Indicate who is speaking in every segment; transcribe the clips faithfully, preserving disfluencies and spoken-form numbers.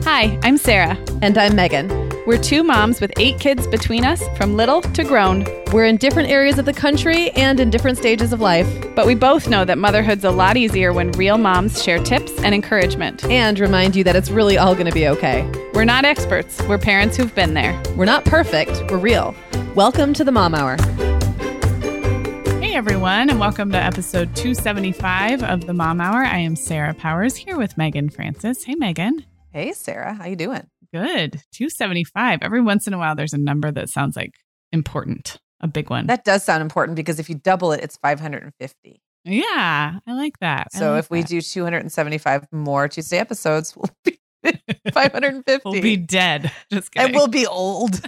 Speaker 1: Hi, I'm Sarah.
Speaker 2: And I'm Megan.
Speaker 1: We're two moms with eight kids between us, from little to grown.
Speaker 2: We're in different areas of the country and in different stages of life.
Speaker 1: But we both know that motherhood's a lot easier when real moms share tips and encouragement.
Speaker 2: And remind you that it's really all going to be okay.
Speaker 1: We're not experts. We're parents who've been there.
Speaker 2: We're not perfect. We're real. Welcome to the Mom Hour.
Speaker 1: Hey, everyone, and welcome to episode two seventy-five of the Mom Hour. I am Sarah Powers here with Megan Francis. Hey, Megan.
Speaker 2: Hey, Sarah. How you doing?
Speaker 1: Good. two seventy-five. Every once in a while, there's a number that sounds like important, a big one.
Speaker 3: That does sound important because if you double it, it's five hundred fifty.
Speaker 1: Yeah, I like that. I
Speaker 3: so
Speaker 1: like
Speaker 3: if we
Speaker 1: that.
Speaker 3: do two hundred seventy-five more Tuesday episodes, we'll be five hundred fifty.
Speaker 1: We'll be dead. Just kidding.
Speaker 3: And we'll be old.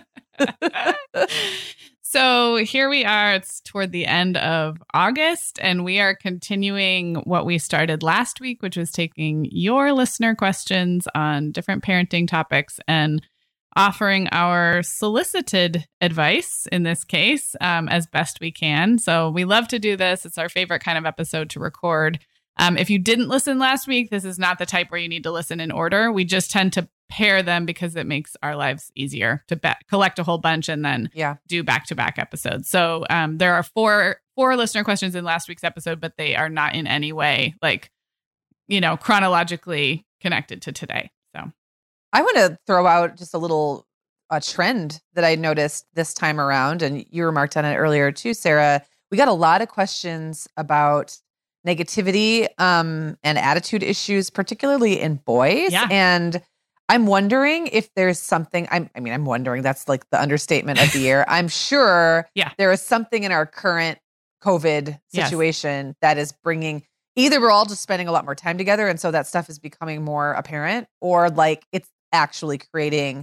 Speaker 1: So here we are. It's toward the end of August, and we are continuing what we started last week, which was taking your listener questions on different parenting topics and offering our solicited advice in this case um, as best we can. So we love to do this. It's our favorite kind of episode to record. Um, if you didn't listen last week, this is not the type where you need to listen in order. We just tend to pair them because it makes our lives easier to be- collect a whole bunch and then
Speaker 3: yeah.
Speaker 1: do back-to-back episodes. So um, there are four four listener questions in last week's episode, but they are not in any way like, you know, chronologically connected to today. So
Speaker 3: I want to throw out just a little a trend that I noticed this time around, and you remarked on it earlier too, Sarah. We got a lot of questions about negativity um, and attitude issues, particularly in boys.
Speaker 1: Yeah.
Speaker 3: And I'm wondering if there's something, I'm, I mean, I'm wondering, that's like the understatement of the year. I'm sure
Speaker 1: yeah.
Speaker 3: there is something in our current COVID situation yes. that is bringing, either we're all just spending a lot more time together and so that stuff is becoming more apparent, or like it's actually creating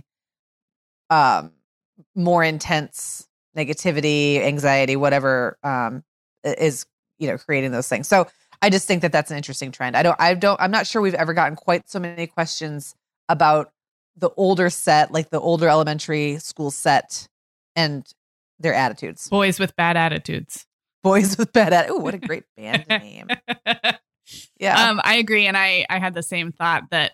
Speaker 3: um, more intense negativity, anxiety, whatever um, is, you know, creating those things. So I just think that that's an interesting trend. I don't, I don't, I'm not sure we've ever gotten quite so many questions about the older set, like the older elementary school set and their attitudes.
Speaker 1: Boys with bad attitudes.
Speaker 3: Boys with bad attitudes. Oh, what a great band name. Yeah.
Speaker 1: Um, I agree. And I, I had the same thought that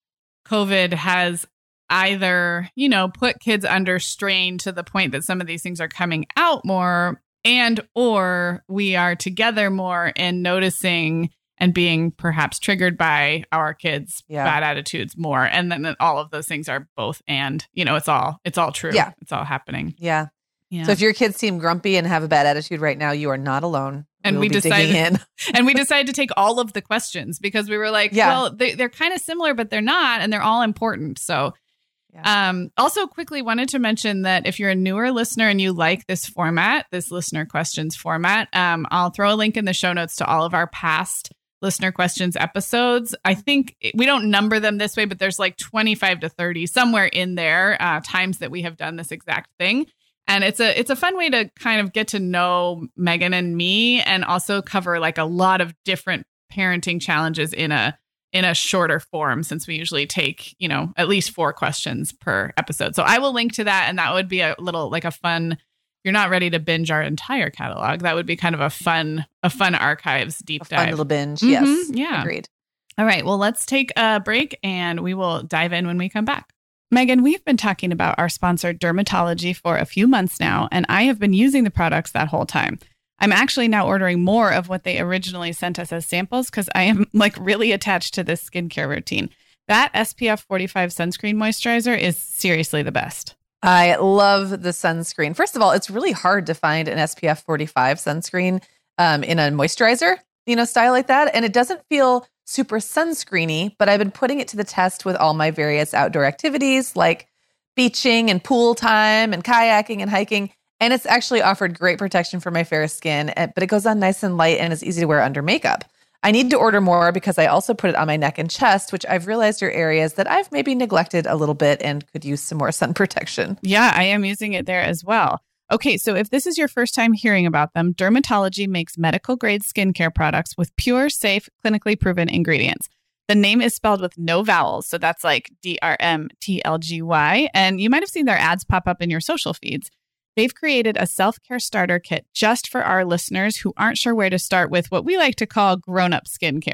Speaker 1: COVID has either, you know, put kids under strain to the point that some of these things are coming out more, and or we are together more and noticing and being perhaps triggered by our kids'
Speaker 3: yeah.
Speaker 1: bad attitudes more. And then all of those things are both, and, you know, it's all, it's all true.
Speaker 3: Yeah.
Speaker 1: It's all happening.
Speaker 3: Yeah.
Speaker 1: yeah.
Speaker 3: So if your kids seem grumpy and have a bad attitude right now, you are not alone.
Speaker 1: And
Speaker 3: we'll
Speaker 1: we
Speaker 3: be
Speaker 1: decided,
Speaker 3: in.
Speaker 1: and we decided to take all of the questions because we were like,
Speaker 3: yeah.
Speaker 1: well, they, they're kind of similar, but they're not, and they're all important. So yeah. um, also quickly wanted to mention that if you're a newer listener and you like this format, this listener questions format, um, I'll throw a link in the show notes to all of our past listener questions episodes. I think we don't number them this way, but there's like twenty-five to thirty somewhere in there uh, times that we have done this exact thing. And it's a it's a fun way to kind of get to know Megan and me, and also cover like a lot of different parenting challenges in a in a shorter form, since we usually take, you know, at least four questions per episode. So I will link to that, and that would be a little like a fun. You're not ready to binge our entire catalog. That would be kind of a fun, a fun archives deep
Speaker 3: a
Speaker 1: dive.
Speaker 3: Fun little binge.
Speaker 1: Mm-hmm,
Speaker 3: Yes.
Speaker 1: Yeah.
Speaker 3: Agreed.
Speaker 1: All right. Well, let's take a break and we will dive in when we come back. Megan, we've been talking about our sponsor, Dermatology, for a few months now, and I have been using the products that whole time. I'm actually now ordering more of what they originally sent us as samples because I am like really attached to this skincare routine. That S P F forty-five sunscreen moisturizer is seriously the best.
Speaker 3: I love the sunscreen. First of all, it's really hard to find an S P F forty-five sunscreen um, in a moisturizer, you know, style like that. And it doesn't feel super sunscreeny, but I've been putting it to the test with all my various outdoor activities like beaching and pool time and kayaking and hiking. And it's actually offered great protection for my fair skin, but it goes on nice and light and is easy to wear under makeup. I need to order more because I also put it on my neck and chest, which I've realized are areas that I've maybe neglected a little bit and could use some more sun protection.
Speaker 1: Yeah, I am using it there as well. Okay, so if this is your first time hearing about them, Dermatology makes medical-grade skincare products with pure, safe, clinically proven ingredients. The name is spelled with no vowels, so that's like D R M T L G Y, and you might have seen their ads pop up in your social feeds. They've created a self-care starter kit just for our listeners who aren't sure where to start with what we like to call grown-up skincare.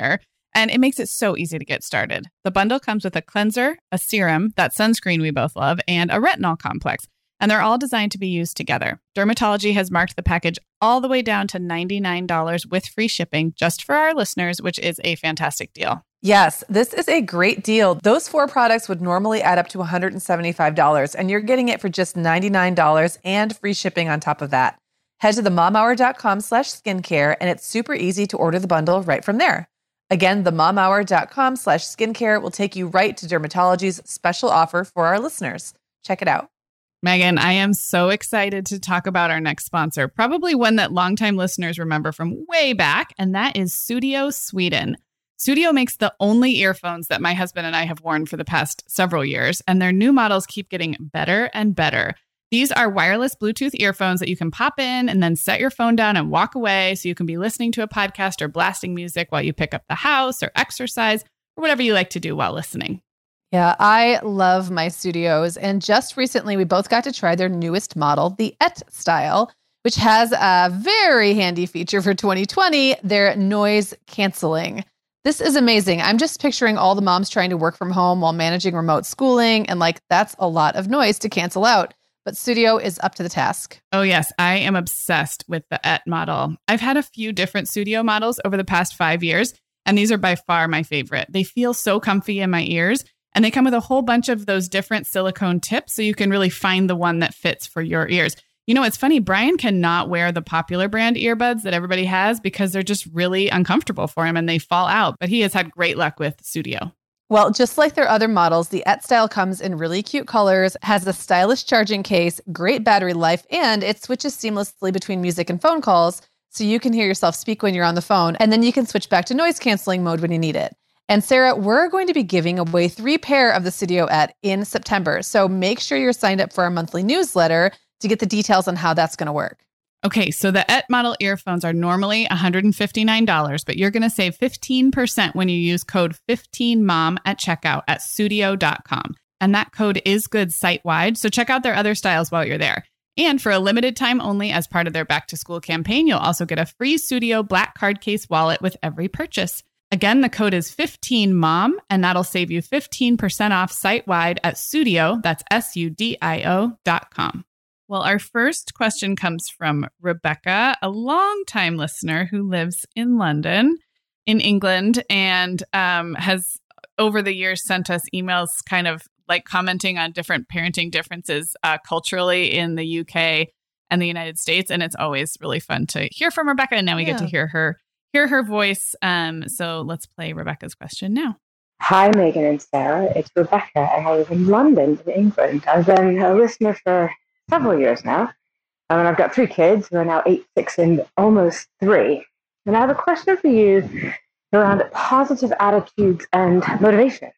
Speaker 1: And it makes it so easy to get started. The bundle comes with a cleanser, a serum, that sunscreen we both love, and a retinol complex. And they're all designed to be used together. Dermatology has marked the package all the way down to ninety-nine dollars with free shipping just for our listeners, which is a fantastic deal.
Speaker 3: Yes, this is a great deal. Those four products would normally add up to one hundred seventy-five dollars, and you're getting it for just ninety-nine dollars and free shipping on top of that. Head to themomhour.com slash skincare, and it's super easy to order the bundle right from there. Again, themomhour.com slash skincare will take you right to Dermatology's special offer for our listeners. Check it out.
Speaker 1: Megan, I am so excited to talk about our next sponsor, probably one that longtime listeners remember from way back, and that is Sudio Sweden. Sudio makes the only earphones that my husband and I have worn for the past several years, and their new models keep getting better and better. These are wireless Bluetooth earphones that you can pop in and then set your phone down and walk away so you can be listening to a podcast or blasting music while you pick up the house or exercise or whatever you like to do while listening.
Speaker 3: Yeah, I love my Sudios. And just recently, we both got to try their newest model, the Et Style, which has a very handy feature for twenty twenty, their noise canceling. This is amazing. I'm just picturing all the moms trying to work from home while managing remote schooling. And like, that's a lot of noise to cancel out. But Sudio is up to the task.
Speaker 1: Oh, yes. I am obsessed with the Et model. I've had a few different Sudio models over the past five years, and these are by far my favorite. They feel so comfy in my ears. And they come with a whole bunch of those different silicone tips, so you can really find the one that fits for your ears. You know, it's funny, Brian cannot wear the popular brand earbuds that everybody has because they're just really uncomfortable for him and they fall out. But he has had great luck with Sudio.
Speaker 3: Well, just like their other models, the Et Style comes in really cute colors, has a stylish charging case, great battery life, and it switches seamlessly between music and phone calls, so you can hear yourself speak when you're on the phone, and then you can switch back to noise canceling mode when you need it. And Sarah, we're going to be giving away three pair of the Sudio Et in September. So make sure you're signed up for our monthly newsletter to get the details on how that's going to work.
Speaker 1: Okay, so the Et model earphones are normally one hundred fifty-nine dollars, but you're going to save fifteen percent when you use code fifteen mom at checkout at sudio dot com. And that code is good site-wide, so check out their other styles while you're there. And for a limited time only, as part of their back-to-school campaign, you'll also get a free Sudio black card case wallet with every purchase. Again, the code is fifteen mom, and that'll save you fifteen percent off site-wide at Sudio, that's S U D I O dot com. Well, our first question comes from Rebecca, a longtime listener who lives in London, in England, and um, has over the years sent us emails kind of like commenting on different parenting differences uh, culturally in the U K and the United States. And it's always really fun to hear from Rebecca. And now we yeah. get to hear her hear her voice. Um, so let's play Rebecca's question now.
Speaker 4: Hi, Megan and Sarah. It's Rebecca, and I live in London, in England. I've been a listener for several years now. Um, and I've got three kids who are now eight, six, and almost three. And I have a question for you around positive attitudes and motivation.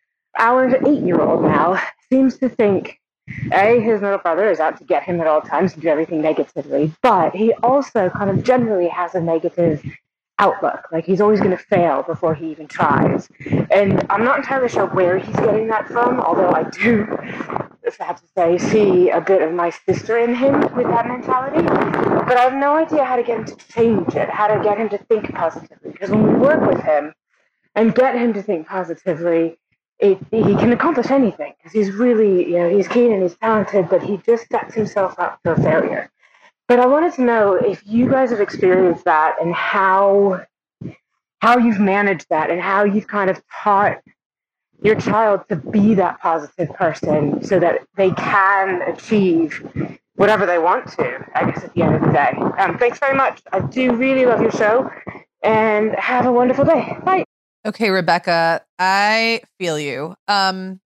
Speaker 4: Our eight-year-old now seems to think, A, his little brother is out to get him at all times and do everything negatively, but he also kind of generally has a negative outlook. Like he's always going to fail before he even tries. And I'm not entirely sure where he's getting that from, although I do, if I have to say, see a bit of my sister in him with that mentality. But I have no idea how to get him to change it, how to get him to think positively. Because when we work with him and get him to think positively, it, he can accomplish anything. Because he's really, you know, he's keen and he's talented, but he just sets himself up for failure. But I wanted to know if you guys have experienced that and how how you've managed that and how you've kind of taught your child to be that positive person so that they can achieve whatever they want to, I guess, at the end of the day. Um, thanks very much. I do really love your show, and have a wonderful day. Bye.
Speaker 3: Okay, Rebecca, I feel you. Um,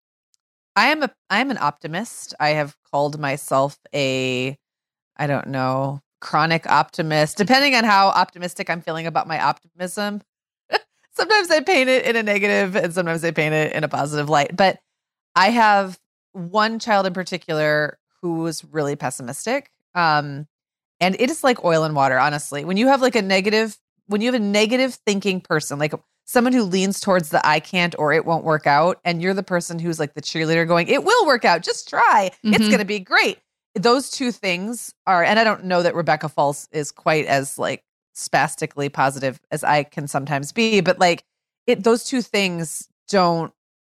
Speaker 3: I am a I am an optimist. I have called myself a I don't know, chronic optimist, depending on how optimistic I'm feeling about my optimism. Sometimes I paint it in a negative and sometimes I paint it in a positive light. But I have one child in particular who was really pessimistic. Um, and it is like oil and water, honestly. When you have like a negative, when you have a negative thinking person, like someone who leans towards the I can't or it won't work out, and you're the person who's like the cheerleader going, it will work out, just try. Mm-hmm. It's going to be great. Those two things are, and I don't know that Rebecca Falls is quite as like spastically positive as I can sometimes be, but like it, those two things don't,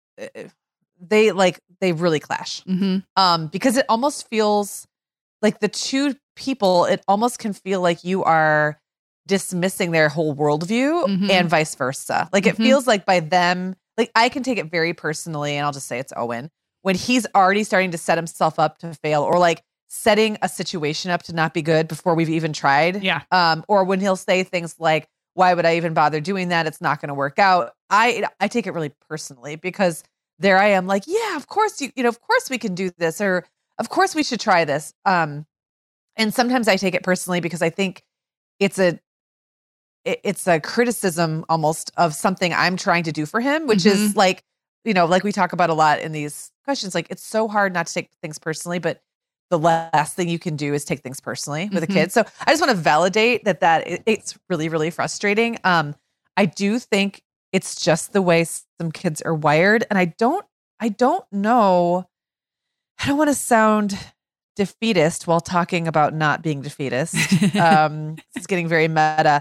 Speaker 3: they like, they really clash.
Speaker 1: Mm-hmm.
Speaker 3: Um, because it almost feels like the two people, it almost can feel like you are dismissing their whole worldview
Speaker 1: Mhm.
Speaker 3: and vice versa. Like it
Speaker 1: Mhm.
Speaker 3: feels like by them, like I can take it very personally, and I'll just say it's Owen, when he's already starting to set himself up to fail, or like setting a situation up to not be good before we've even tried.
Speaker 1: Yeah.
Speaker 3: Um, or when he'll say things like, why would I even bother doing that? It's not going to work out. I I take it really personally, because there I am like, yeah, of course you, you know, of course we can do this, or of course we should try this. Um, and sometimes I take it personally because I think it's a, it- it's a criticism almost of something I'm trying to do for him, which
Speaker 1: Mhm.
Speaker 3: is like, you know, like we talk about a lot in these questions, like it's so hard not to take things personally, but the last thing you can do is take things personally with
Speaker 1: Mhm.
Speaker 3: a kid. So I just want to validate that, that it, it's really, really frustrating. Um, I do think it's just the way some kids are wired. And I don't, I don't know, I don't want to sound defeatist while talking about not being defeatist. Um, it's getting very meta,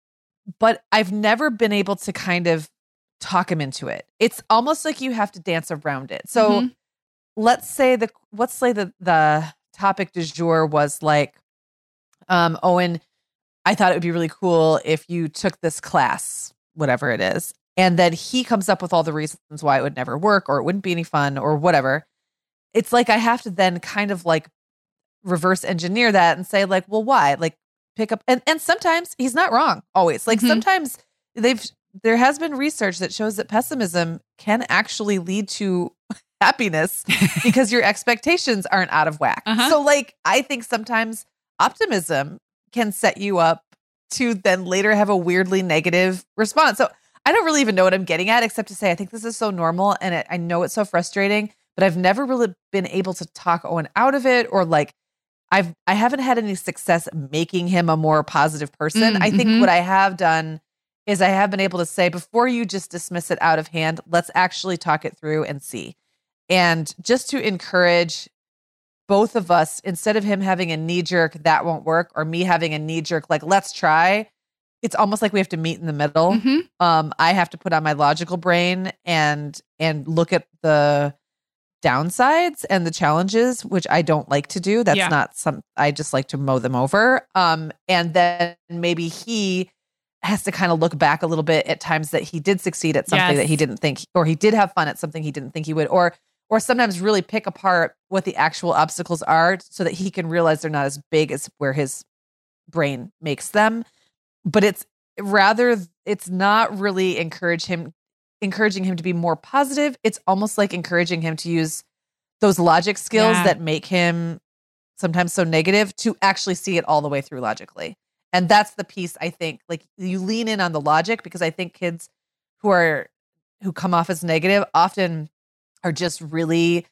Speaker 3: but I've never been able to kind of talk him into it. It's almost like you have to dance around it. So
Speaker 1: Mhm.
Speaker 3: let's say the, let's say the, the topic du jour was like, um, Owen, I thought it would be really cool if you took this class, whatever it is. And then he comes up with all the reasons why it would never work, or it wouldn't be any fun, or whatever. It's like I have to then kind of like reverse engineer that and say like, well, why? Like pick up. And, and sometimes he's not wrong always. Like
Speaker 1: Mhm.
Speaker 3: sometimes they've, there has been research that shows that pessimism can actually lead to happiness because your expectations aren't out of whack.
Speaker 1: Uh-huh.
Speaker 3: So like, I think sometimes optimism can set you up to then later have a weirdly negative response. So I don't really even know what I'm getting at, except to say, I think this is so normal, and it, I know it's so frustrating, but I've never really been able to talk Owen out of it, or like I've, I haven't had any success making him a more positive person.
Speaker 1: Mm,
Speaker 3: I think
Speaker 1: mhm.
Speaker 3: what I have done is I have been able to say, before you just dismiss it out of hand, let's actually talk it through and see. And just to encourage both of us, instead of him having a knee jerk, that won't work, or me having a knee jerk, like, let's try. It's almost like we have to meet in the middle.
Speaker 1: Mhm.
Speaker 3: Um, I have to put on my logical brain and, and look at the downsides and the challenges, which I don't like to do. That's
Speaker 1: Yeah.
Speaker 3: not some, I just like to mow them over. Um, and then maybe he has to kind of look back a little bit at times that he did succeed at something
Speaker 1: Yes.
Speaker 3: that he didn't think, or he did have fun at something he didn't think he would, or, or sometimes really pick apart what the actual obstacles are so that he can realize they're not as big as where his brain makes them. But it's rather, it's not really encourage him, encouraging him to be more positive. It's almost like encouraging him to use those logic skills
Speaker 1: Yeah.
Speaker 3: that make him sometimes so negative to actually see it all the way through logically. And that's the piece, I think, like you lean in on the logic, because I think kids who are, who come off as negative often are just really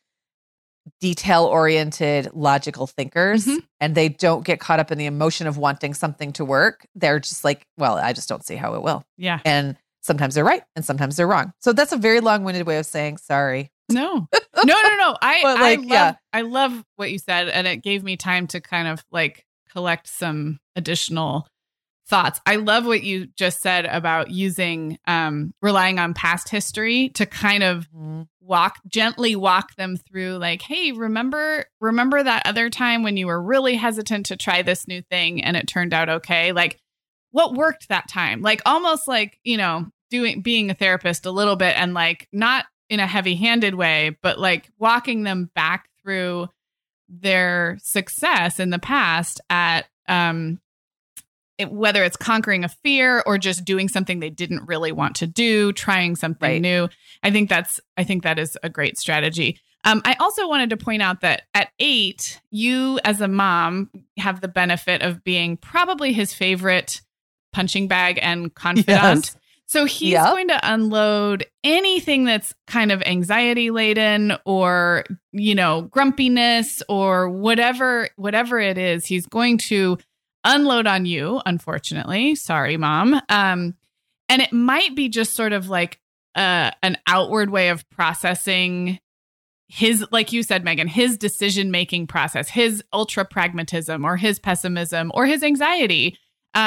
Speaker 3: detail oriented, logical thinkers,
Speaker 1: Mhm.
Speaker 3: and they don't get caught up in the emotion of wanting something to work. They're just like, well, I just don't see how it will.
Speaker 1: Yeah.
Speaker 3: And sometimes they're right and sometimes they're wrong. So that's a very long winded way of saying sorry.
Speaker 1: No, no, no, no. I,
Speaker 3: But,
Speaker 1: I
Speaker 3: like,
Speaker 1: love,
Speaker 3: yeah.
Speaker 1: I love what you said, and it gave me time to kind of like collect some additional thoughts. I love what you just said about using, um, relying on past history to kind of walk, gently walk them through like, hey, remember, remember that other time when you were really hesitant to try this new thing and it turned out okay? Like, what worked that time? Like, almost like, you know, doing, being a therapist a little bit, and like, not in a heavy handed way, but like walking them back through their success in the past at, um, it, whether it's conquering a fear or just doing something they didn't really want to do, trying something
Speaker 3: Right.
Speaker 1: new. I think that's, I think that is a great strategy. Um, I also wanted to point out that at eight, you as a mom have the benefit of being probably his favorite punching bag and confidant.
Speaker 3: Yes.
Speaker 1: So he's
Speaker 3: Yep.
Speaker 1: going to unload anything that's kind of anxiety laden or, you know, grumpiness or whatever, whatever it is, he's going to unload on you, unfortunately. Sorry, mom. Um, and it might be just sort of like uh, an outward way of processing his, like you said, Megan, his decision-making process, his ultra pragmatism or his pessimism or his anxiety. Um,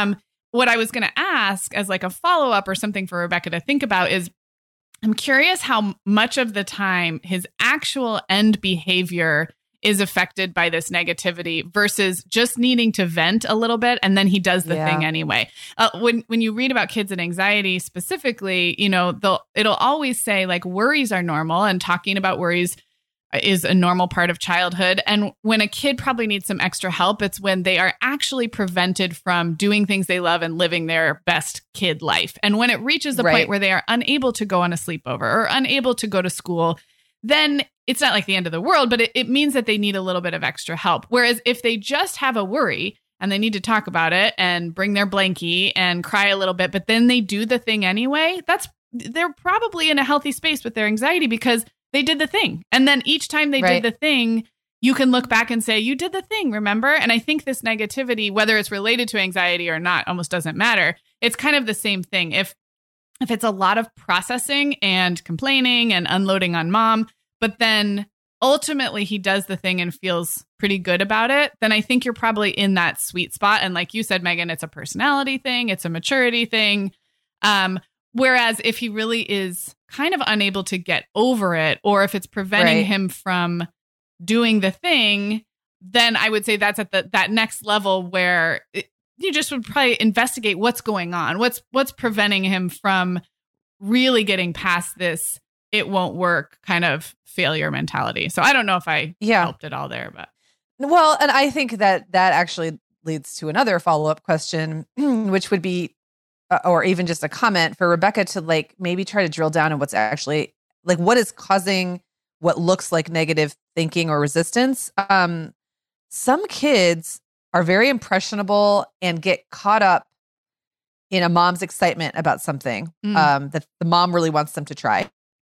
Speaker 1: what I was going to ask as like a follow-up or something for Rebecca to think about is, I'm curious how much of the time his actual end behavior is affected by this negativity versus just needing to vent a little bit and then he does the
Speaker 3: Yeah.
Speaker 1: thing anyway. Uh, when when you read about kids and anxiety specifically, you know, they'll it'll always say like worries are normal and talking about worries is a normal part of childhood. And when a kid probably needs some extra help, it's when they are actually prevented from doing things they love and living their best kid life. And when it reaches the
Speaker 3: Right.
Speaker 1: point where they are unable to go on a sleepover or unable to go to school, then it's not like the end of the world, but it, it means that they need a little bit of extra help. Whereas if they just have a worry and they need to talk about it and bring their blankie and cry a little bit, but then they do the thing anyway, that's they're probably in a healthy space with their anxiety because they did the thing. And then each time they
Speaker 3: Right.
Speaker 1: did the thing, you can look back and say, you did the thing, remember? And I think this negativity, whether it's related to anxiety or not, almost doesn't matter. It's kind of the same thing. If if it's a lot of processing and complaining and unloading on mom, but then ultimately he does the thing and feels pretty good about it, then I think you're probably in that sweet spot. And like you said, Megan, it's a personality thing. It's a maturity thing. Um, whereas if he really is kind of unable to get over it, or if it's preventing
Speaker 3: Right.
Speaker 1: him from doing the thing, then I would say that's at the, that next level where it, you just would probably investigate what's going on. What's, what's preventing him from really getting past this it won't work kind of failure mentality. So I don't know if I
Speaker 3: Yeah.
Speaker 1: helped at all there, but
Speaker 3: Well, and I think that that actually leads to another follow-up question, which would be, uh, or even just a comment for Rebecca to like maybe try to drill down on what's actually like what is causing what looks like negative thinking or resistance. Um, some kids are very impressionable and get caught up in a mom's excitement about something
Speaker 1: Mm.
Speaker 3: um, that the mom really wants them to try.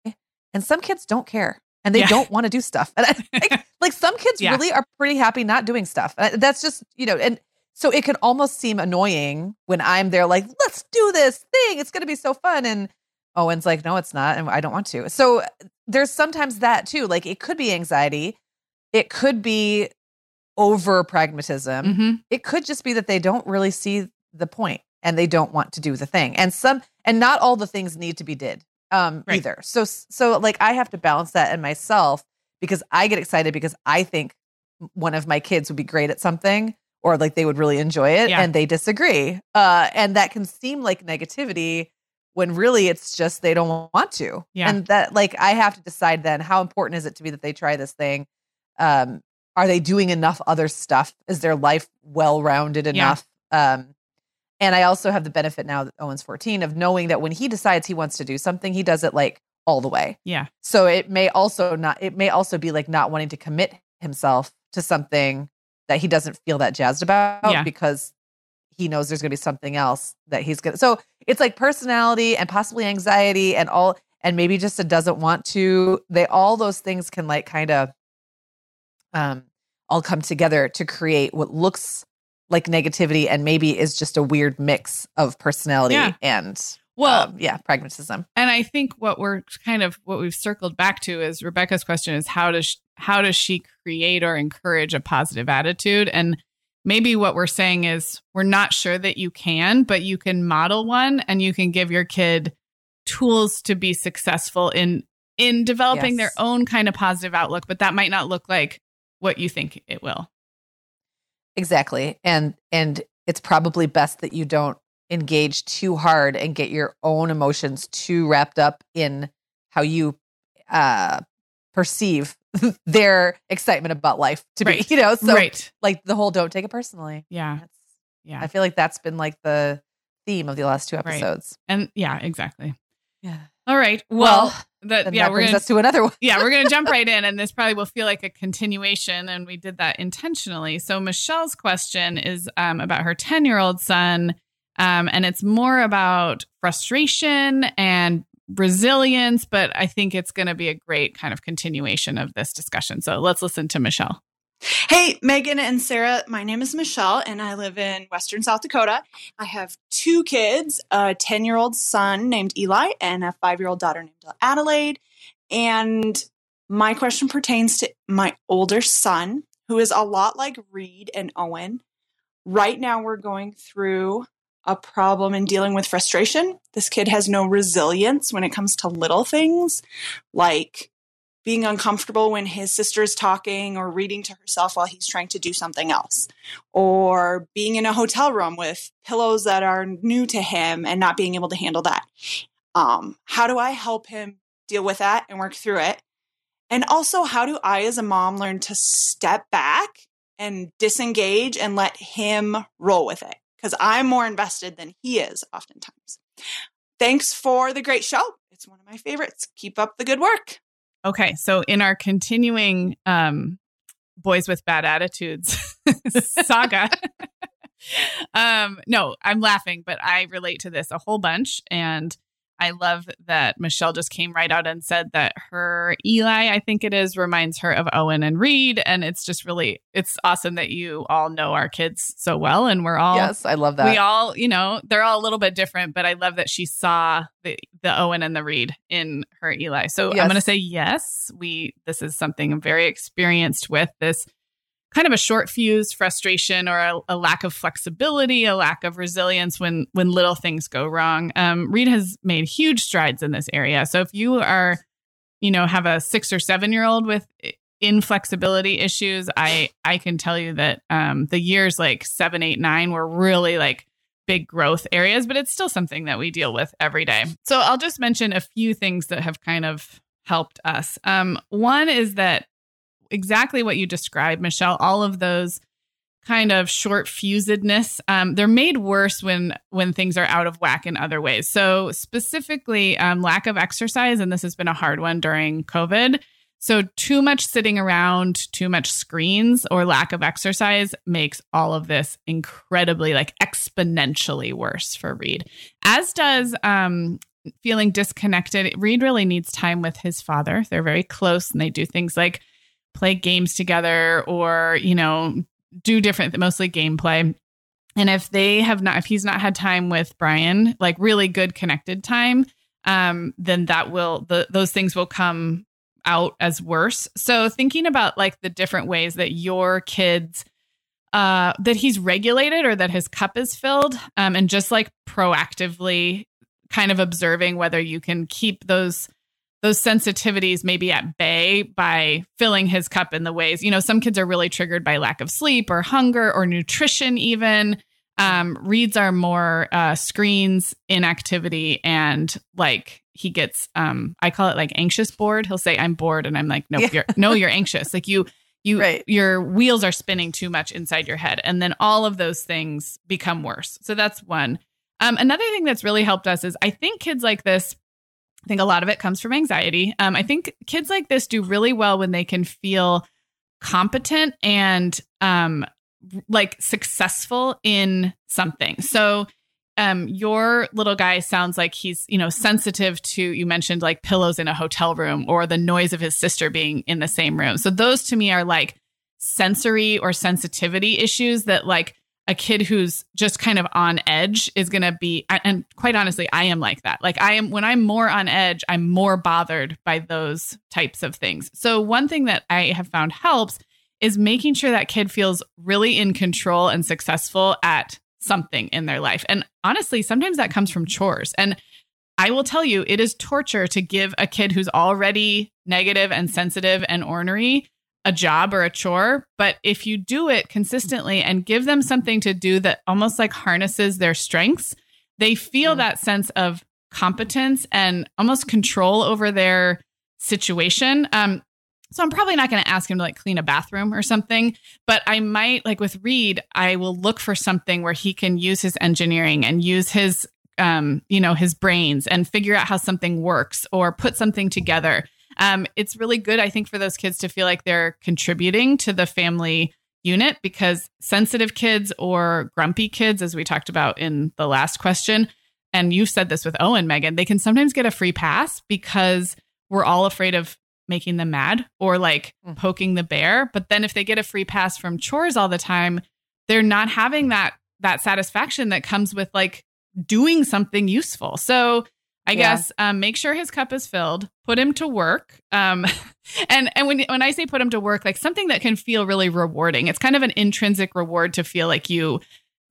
Speaker 3: And some kids don't care and they
Speaker 1: Yeah.
Speaker 3: don't want to do stuff. And I, like, like some kids
Speaker 1: Yeah.
Speaker 3: really are pretty happy not doing stuff. And that's just, you know, and so it can almost seem annoying when I'm there like, let's do this thing. It's going to be so fun. And Owen's like, no, it's not. And I don't want to. So there's sometimes that too. Like it could be anxiety. It could be over pragmatism.
Speaker 1: Mhm.
Speaker 3: It could just be that they don't really see the point and they don't want to do the thing. And some, and not all the things need to be did um,
Speaker 1: Right.
Speaker 3: either. So, so like I have to balance that in myself because I get excited because I think one of my kids would be great at something or like they would really enjoy it
Speaker 1: Yeah.
Speaker 3: and they disagree. Uh, and that can seem like negativity when really it's just they don't want to.
Speaker 1: Yeah.
Speaker 3: And that like I have to decide then how important is it to me that they try this thing? Um, are they doing enough other stuff? Is their life well-rounded enough? Um, and I also have the benefit now that Owen's fourteen of knowing that when he decides he wants to do something, he does it like all the way.
Speaker 1: Yeah.
Speaker 3: So it may also not, it may also be like not wanting to commit himself to something that he doesn't feel that jazzed about
Speaker 1: Yeah.
Speaker 3: because he knows there's going to be something else that he's going to. So it's like personality and possibly anxiety and all, and maybe just a doesn't want to, they, all those things can like kind of um, all come together to create what looks like negativity and maybe is just a weird mix of personality
Speaker 1: Yeah.
Speaker 3: and
Speaker 1: Well,
Speaker 3: um, yeah, pragmatism.
Speaker 1: and I think what we're kind of what we've circled back to is Rebecca's question is how does she, how does she create or encourage a positive attitude? And maybe what we're saying is we're not sure that you can, but you can model one and you can give your kid tools to be successful in in developing
Speaker 3: Yes.
Speaker 1: their own kind of positive outlook, but that might not look like what you think it will.
Speaker 3: Exactly. And and it's probably best that you don't engage too hard and get your own emotions too wrapped up in how you uh perceive their excitement about life to
Speaker 1: Right.
Speaker 3: be, you know, so
Speaker 1: right.
Speaker 3: like the whole don't take it personally.
Speaker 1: Yeah.
Speaker 3: That's,
Speaker 1: Yeah.
Speaker 3: I feel like that's been like the theme of the last two
Speaker 1: Right.
Speaker 3: episodes.
Speaker 1: And yeah, exactly.
Speaker 3: Yeah.
Speaker 1: All right. Well,
Speaker 3: Well,
Speaker 1: that,
Speaker 3: And
Speaker 1: yeah,
Speaker 3: that
Speaker 1: we're
Speaker 3: brings
Speaker 1: gonna
Speaker 3: us to another one.
Speaker 1: yeah, we're going to jump right in, and this probably will feel like a continuation, and we did that intentionally. So Michelle's question is um, about her ten-year-old son, um, and it's more about frustration and resilience, but I think it's going to be a great kind of continuation of this discussion. So let's listen to Michelle.
Speaker 5: Hey, Megan and Sarah. My name is Michelle, and I live in Western South Dakota. I have two kids, a ten-year-old son named Eli and a five-year-old daughter named Adelaide. And my question pertains to my older son, who is a lot like Reed and Owen. Right now, we're going through a problem in dealing with frustration. This kid has no resilience when it comes to little things like being uncomfortable when his sister's talking or reading to herself while he's trying to do something else, or being in a hotel room with pillows that are new to him and not being able to handle that. Um, how do I help him deal with that and work through it? And also, how do I as a mom learn to step back and disengage and let him roll with it? Because I'm more invested than he is oftentimes. Thanks for the great show. It's one of my favorites. Keep up the good work.
Speaker 1: Okay, so in our continuing um, Boys with Bad Attitudes saga, um, no, I'm laughing, but I relate to this a whole bunch. And I love that Michelle just came right out and said that her Eli, I think it is, reminds her of Owen and Reed. And it's just really, it's awesome that you all know our kids so well. And we're all,
Speaker 3: yes, I love that.
Speaker 1: We all, you know, they're all a little bit different, but I love that she saw the, the Owen and the Reed in her Eli. So
Speaker 3: Yes.
Speaker 1: I'm going to say, yes, we, this is something I'm very experienced with, this kind of a short fuse frustration or a, a lack of flexibility, a lack of resilience when when little things go wrong. Um, Reed has made huge strides in this area. So if you are, you know, have a six or seven year old with inflexibility issues, I I can tell you that um, the years like seven, eight, nine were really like big growth areas, but it's still something that we deal with every day. So I'll just mention a few things that have kind of helped us. Um, one is that exactly what you described, Michelle, all of those kind of short fusedness, um, they're made worse when when things are out of whack in other ways. So specifically, um, lack of exercise, and this has been a hard one during COVID. So too much sitting around, too much screens, or lack of exercise makes all of this incredibly, like exponentially worse for Reed, as does um, feeling disconnected. Reed really needs time with his father. They're very close and they do things like play games together or, you know, do different, mostly gameplay. And if they have not, if he's not had time with Brian, like really good connected time, um, then that will, the, those things will come out as worse. So thinking about like the different ways that your kids, uh, that he's regulated or that his cup is filled, um, and just like proactively kind of observing whether you can keep those those sensitivities maybe at bay by filling his cup in the ways, you know, some kids are really triggered by lack of sleep or hunger or nutrition even. Um, Reed's are more uh, screens, inactivity, and like he gets, um, I call it like anxious bored. He'll say, I'm bored. And I'm like, no, yeah. you're, no, you're anxious. Like you, you, right. Your wheels are spinning too much inside your head. And then all of those things become worse. So that's one. Um, another thing that's really helped us is I think kids like this, I think a lot of it comes from anxiety. Um, I think kids like this do really well when they can feel competent and um, like successful in something. So um, your little guy sounds like he's, you know, sensitive to, you mentioned like pillows in a hotel room or the noise of his sister being in the same room. So those to me are like sensory or sensitivity issues that like a kid who's just kind of on edge is going to be, and quite honestly, I am like that. Like I am, when I'm more on edge, I'm more bothered by those types of things. So one thing that I have found helps is making sure that kid feels really in control and successful at something in their life. And honestly, sometimes that comes from chores. And I will tell you, it is torture to give a kid who's already negative and sensitive and ornery a job or a chore. But if you do it consistently and give them something to do that almost like harnesses their strengths, they feel mm. that sense of competence and almost control over their situation. Um, so I'm probably not going to ask him to like clean a bathroom or something, but I might, like with Reed, I will look for something where he can use his engineering and use his, um, you know, his brains and figure out how something works or put something together. Um, it's really good, I think, for those kids to feel like they're contributing to the family unit, because sensitive kids or grumpy kids, as we talked about in the last question, and you've said this with Owen, Megan, they can sometimes get a free pass because we're all afraid of making them mad or like mm. poking the bear. But then if they get a free pass from chores all the time, they're not having that that satisfaction that comes with like doing something useful. So I yeah. guess um, make sure his cup is filled, put him to work. Um, and and when when I say put him to work, like something that can feel really rewarding. It's kind of an intrinsic reward to feel like you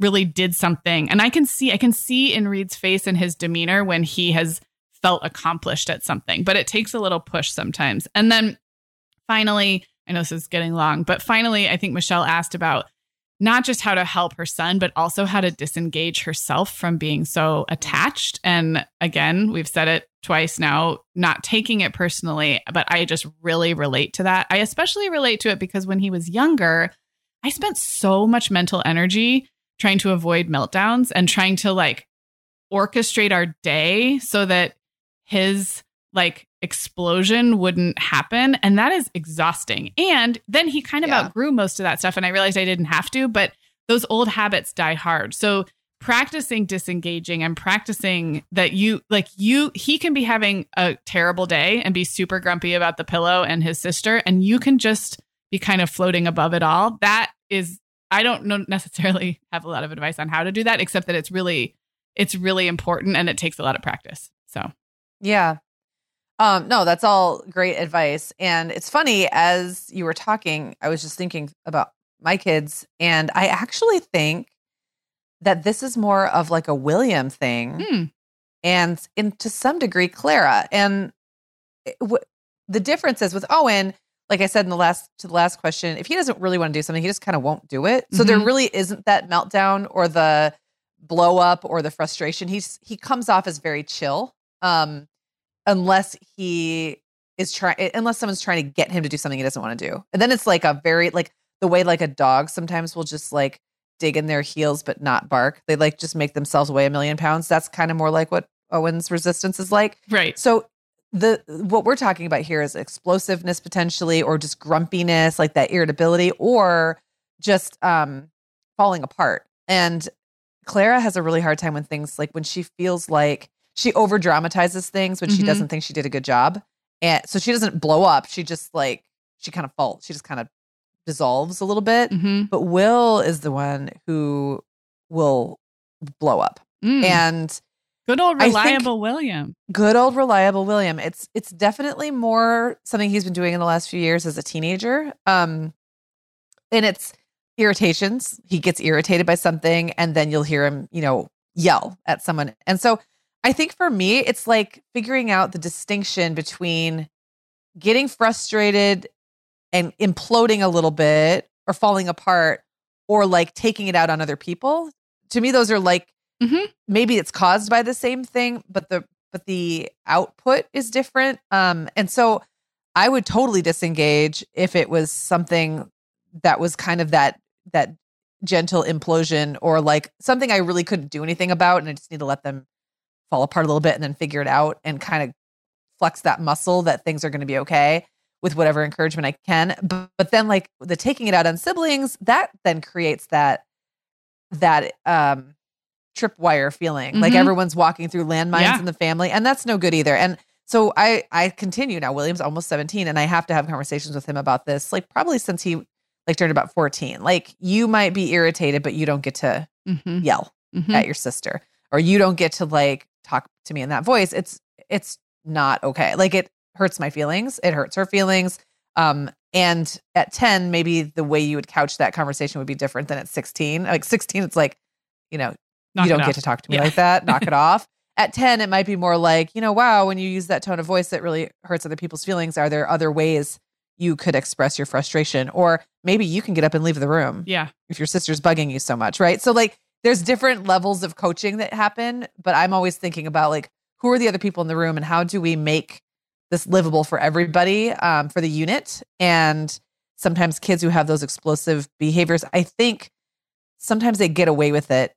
Speaker 1: really did something. And I can see, I can see in Reed's face and his demeanor when he has felt accomplished at something, but it takes a little push sometimes. And then finally, I know this is getting long, but finally, I think Michelle asked about not just how to help her son, but also how to disengage herself from being so attached. And again, we've said it twice now, not taking it personally, but I just really relate to that. I especially relate to it because when he was younger, I spent so much mental energy trying to avoid meltdowns and trying to like orchestrate our day so that his like explosion wouldn't happen. And that is exhausting. And then he kind of yeah. outgrew most of that stuff. And I realized I didn't have to, but those old habits die hard. So practicing disengaging and practicing that you like you, he can be having a terrible day and be super grumpy about the pillow and his sister. And you can just be kind of floating above it all. That is, I don't know necessarily have a lot of advice on how to do that, except that it's really, it's really important and it takes a lot of practice. So,
Speaker 3: yeah. Um, no, that's all great advice. And it's funny, as you were talking, I was just thinking about my kids, and I actually think that this is more of like a William thing
Speaker 1: hmm.
Speaker 3: and in to some degree, Clara. And it, w- the difference is with Owen, like I said in the last, to the last question, if he doesn't really want to do something, he just kind of won't do it. So
Speaker 1: Mm-hmm.
Speaker 3: there really isn't that meltdown or the blow up or the frustration. He's, he comes off as very chill. Um, unless he is trying, unless someone's trying to get him to do something he doesn't want to do. And then it's like a very, like the way like a dog sometimes will just like dig in their heels, but not bark. They like just make themselves weigh a million pounds. That's kind of more like what Owen's resistance is like.
Speaker 1: Right.
Speaker 3: So the, what we're talking about here is explosiveness potentially, or just grumpiness, like that irritability, or just um, falling apart. And Clara has a really hard time when things like when she feels like she over dramatizes things when
Speaker 1: Mhm.
Speaker 3: she doesn't think she did a good job. And so she doesn't blow up. She just like, she kind of falls. She just kind of dissolves a little bit.
Speaker 1: Mm-hmm.
Speaker 3: But Will is the one who will blow up.
Speaker 1: Mm.
Speaker 3: And
Speaker 1: Good old
Speaker 3: I think-
Speaker 1: reliable William.
Speaker 3: good old reliable William. It's it's definitely more something he's been doing in the last few years as a teenager. Um, and it's irritations. He gets irritated by something, and then you'll hear him, you know, yell at someone. And so I think for me, it's like figuring out the distinction between getting frustrated and imploding a little bit or falling apart, or like taking it out on other people. To me, those are like,
Speaker 1: Mm-hmm.
Speaker 3: maybe it's caused by the same thing, but the but the output is different. Um, and so I would totally disengage if it was something that was kind of that that gentle implosion, or like something I really couldn't do anything about, and I just need to let them fall apart a little bit and then figure it out and kind of flex that muscle that things are going to be okay with whatever encouragement I can. But, but then like the taking it out on siblings, that then creates that that um tripwire feeling, like
Speaker 1: Mhm.
Speaker 3: everyone's walking through landmines
Speaker 1: Yeah.
Speaker 3: in the family, and that's no good either. And so I I continue now. William's almost seventeen, and I have to have conversations with him about this, like probably since he like turned about fourteen. Like, you might be irritated, but you don't get to
Speaker 1: Mm-hmm.
Speaker 3: yell
Speaker 1: Mm-hmm.
Speaker 3: at your sister, or you don't get to like talk to me in that voice. It's it's not okay. Like, it hurts my feelings. It hurts her feelings. Um, and at ten, maybe the way you would couch that conversation would be different than at sixteen. Like sixteen, it's like, you know,
Speaker 1: Knock
Speaker 3: you
Speaker 1: it
Speaker 3: don't get
Speaker 1: off.
Speaker 3: to talk to me
Speaker 1: Yeah.
Speaker 3: like that. Knock it off. At ten, it might be more like, you know, wow, when you use that tone of voice that really hurts other people's feelings, are there other ways you could express your frustration? Or maybe you can get up and leave the room
Speaker 1: Yeah.
Speaker 3: if your sister's bugging you so much, right? So like there's different levels of coaching that happen, but I'm always thinking about like, who are the other people in the room and how do we make this livable for everybody, um, for the unit? And sometimes kids who have those explosive behaviors, I think sometimes they get away with it.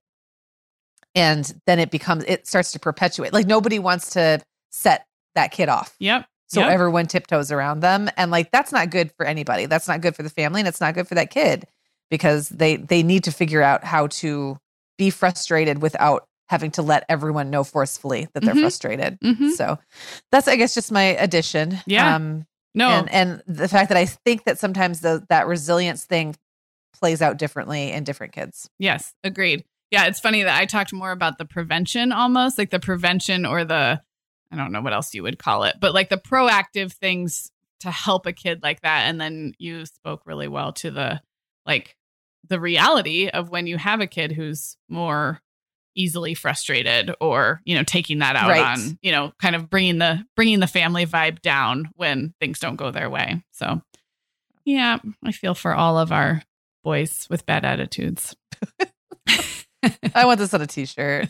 Speaker 3: And then it becomes, it starts to perpetuate. Like, nobody wants to set that kid off.
Speaker 1: Yep.
Speaker 3: So
Speaker 1: Yep.
Speaker 3: everyone tiptoes around them. And like, that's not good for anybody. That's not good for the family. And it's not good for that kid, because they, they need to figure out how to be frustrated without having to let everyone know forcefully that they're
Speaker 1: Mhm.
Speaker 3: frustrated.
Speaker 1: Mhm.
Speaker 3: So that's, I guess, just my addition.
Speaker 1: Yeah.
Speaker 3: Um,
Speaker 1: No.
Speaker 3: and, and the fact that I think that sometimes the, that resilience thing plays out differently in different kids.
Speaker 1: Yes, agreed. Yeah, it's funny that I talked more about the prevention, almost like the prevention, or the, I don't know what else you would call it, but like the proactive things to help a kid like that. And then you spoke really well to the like the reality of when you have a kid who's more easily frustrated or, you know, taking that out
Speaker 3: Right.
Speaker 1: on, you know, kind of bringing the bringing the family vibe down when things don't go their way. So, yeah, I feel for all of our boys with bad attitudes.
Speaker 3: I want this on a t-shirt.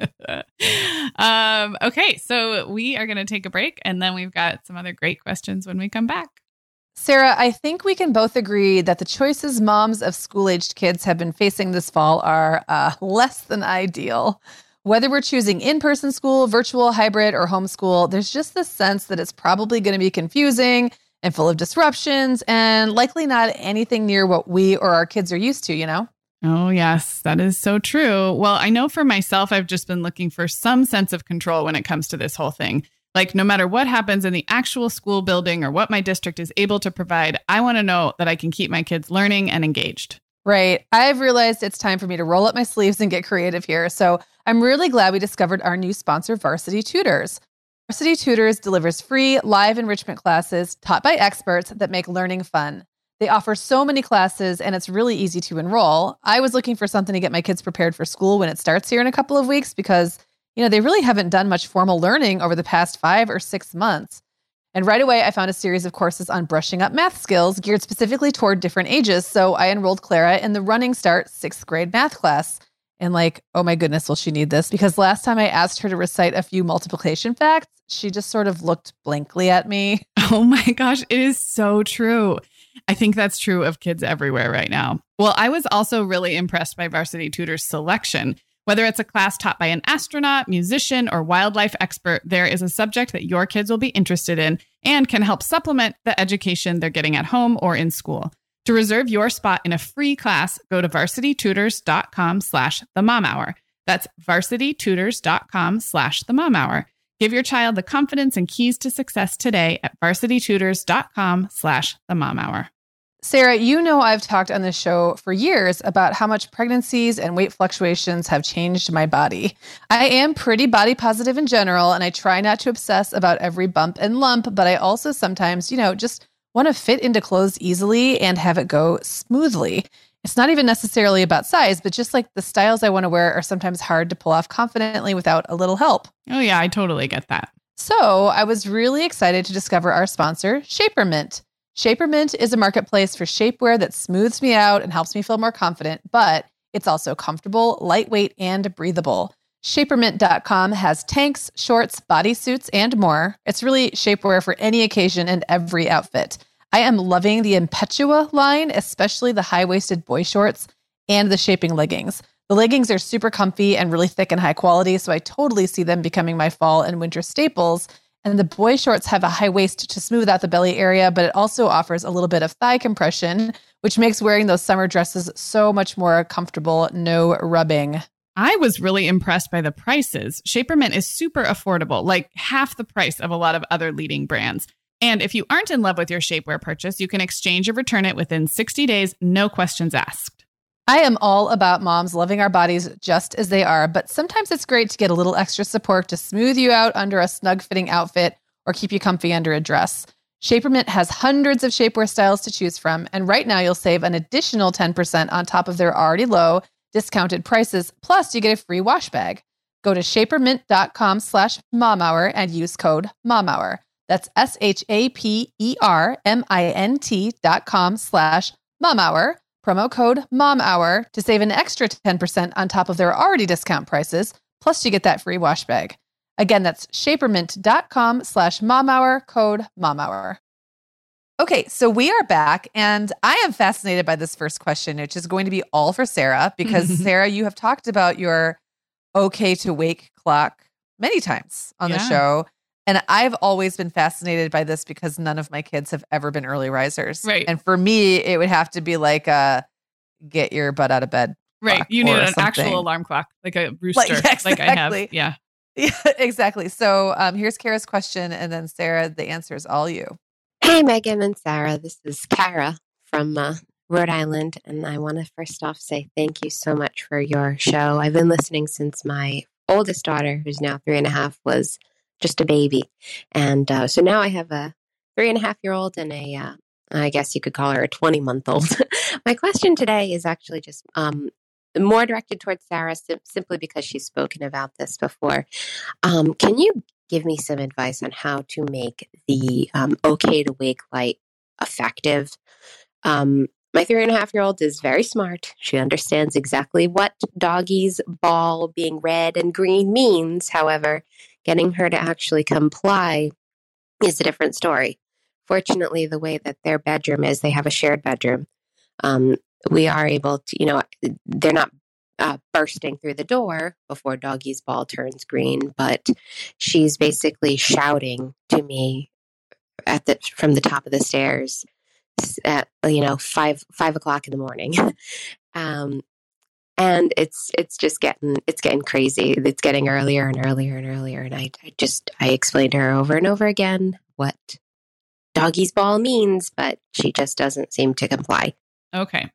Speaker 1: um, okay, so we are going to take a break, and then we've got some other great questions when we come back.
Speaker 3: Sarah, I think we can both agree that the choices moms of school-aged kids have been facing this fall are uh, less than ideal. Whether we're choosing in-person school, virtual, hybrid, or homeschool, there's just this sense that it's probably going to be confusing and full of disruptions and likely not anything near what we or our kids are used to, you know?
Speaker 1: Oh, yes, that is so true. Well, I know for myself, I've just been looking for some sense of control when it comes to this whole thing. Like, no matter what happens in the actual school building or what my district is able to provide, I want to know that I can keep my kids learning and engaged.
Speaker 3: Right. I've realized it's time for me to roll up my sleeves and get creative here. So I'm really glad we discovered our new sponsor, Varsity Tutors. Varsity Tutors delivers free live enrichment classes taught by experts that make learning fun. They offer so many classes, and it's really easy to enroll. I was looking for something to get my kids prepared for school when it starts here in a couple of weeks because, you know, they really haven't done much formal learning over the past five or six months. And right away, I found a series of courses on brushing up math skills geared specifically toward different ages. So I enrolled Clara in the Running Start sixth grade math class. And like, oh my goodness, will she need this? Because last time I asked her to recite a few multiplication facts, she just sort of looked blankly at me.
Speaker 1: Oh my gosh, it is so true. I think that's true of kids everywhere right now. Well, I was also really impressed by Varsity Tutors' selection. Whether it's a class taught by an astronaut, musician, or wildlife expert, there is a subject that your kids will be interested in and can help supplement the education they're getting at home or in school. To reserve your spot in a free class, go to varsitytutors.com slash the mom hour. That's varsitytutors.com slash the mom hour. Give your child the confidence and keys to success today at varsitytutors.com slash the mom hour.
Speaker 3: Sarah, you know I've talked on this show for years about how much pregnancies and weight fluctuations have changed my body. I am pretty body positive in general, and I try not to obsess about every bump and lump, but I also sometimes, you know, just want to fit into clothes easily and have it go smoothly. It's not even necessarily about size, but just like the styles I want to wear are sometimes hard to pull off confidently without a little help.
Speaker 1: Oh yeah, I totally get that.
Speaker 3: So I was really excited to discover our sponsor, Shapermint. Shapermint is a marketplace for shapewear that smooths me out and helps me feel more confident, but it's also comfortable, lightweight, and breathable. Shapermint dot com has tanks, shorts, bodysuits, and more. It's really shapewear for any occasion and every outfit. I am loving the Impetua line, especially the high-waisted boy shorts and the shaping leggings. The leggings are super comfy and really thick and high quality, so I totally see them becoming my fall and winter staples. And the boy shorts have a high waist to smooth out the belly area, but it also offers a little bit of thigh compression, which makes wearing those summer dresses so much more comfortable, no rubbing.
Speaker 1: I was really impressed by the prices. Shapermint is super affordable, like half the price of a lot of other leading brands. And if you aren't in love with your shapewear purchase, you can exchange or return it within sixty days, no questions asked.
Speaker 3: I am all about moms loving our bodies just as they are, but sometimes it's great to get a little extra support to smooth you out under a snug-fitting outfit or keep you comfy under a dress. Shapermint has hundreds of shapewear styles to choose from, and right now you'll save an additional ten percent on top of their already low discounted prices, plus you get a free wash bag. Go to shapermint.com slash momhour and use code momhour. That's S-H-A-P-E-R-M-I-N-T dot com slash momhour. Promo code MOMHOUR to save an extra ten percent on top of their already discount prices, plus you get that free wash bag. Again, that's shapermint.com slash MOMHOUR, code MOMHOUR. Okay, so we are back, and I am fascinated by this first question, which is going to be all for Sarah, because Sarah, you have talked about your okay to wake clock many times on
Speaker 1: Yeah.
Speaker 3: the show. And I've always been fascinated by this because none of my kids have ever been early risers.
Speaker 1: Right.
Speaker 3: And for me, it would have to be like a get your butt out of bed.
Speaker 1: Right.
Speaker 3: clock
Speaker 1: You need
Speaker 3: or
Speaker 1: an
Speaker 3: something.
Speaker 1: actual alarm clock, like a rooster,
Speaker 3: Like, yeah,
Speaker 1: like I have.
Speaker 3: exactly.
Speaker 1: Yeah.
Speaker 3: Yeah, exactly. So um, here's Kara's question. And then Sarah, the answer is all you.
Speaker 6: Hey, Megan and Sarah. This is Kara from uh, Rhode Island. And I want to first off say thank you so much for your show. I've been listening since my oldest daughter, who's now three and a half, was just a baby. And uh, so now I have a three and a half year old and a uh, I guess you could call her a twenty month old. My question today is actually just um, more directed towards Sarah, sim- simply because she's spoken about this before. Um, can you give me some advice on how to make the um, okay to wake light effective? Um, my three and a half year old is very smart. She understands exactly what doggy's ball being red and green means. However, getting her to actually comply is a different story. Fortunately, the way that their bedroom is, they have a shared bedroom. Um, we are able to, you know, they're not uh, bursting through the door before doggy's ball turns green, but she's basically shouting to me at the from the top of the stairs at, you know, five five o'clock in the morning. um, and it's it's just getting it's getting crazy. It's getting earlier and earlier and earlier. And I, I just I explained to her over and over again what doggy's ball means, but she just doesn't seem to comply.
Speaker 1: Okay.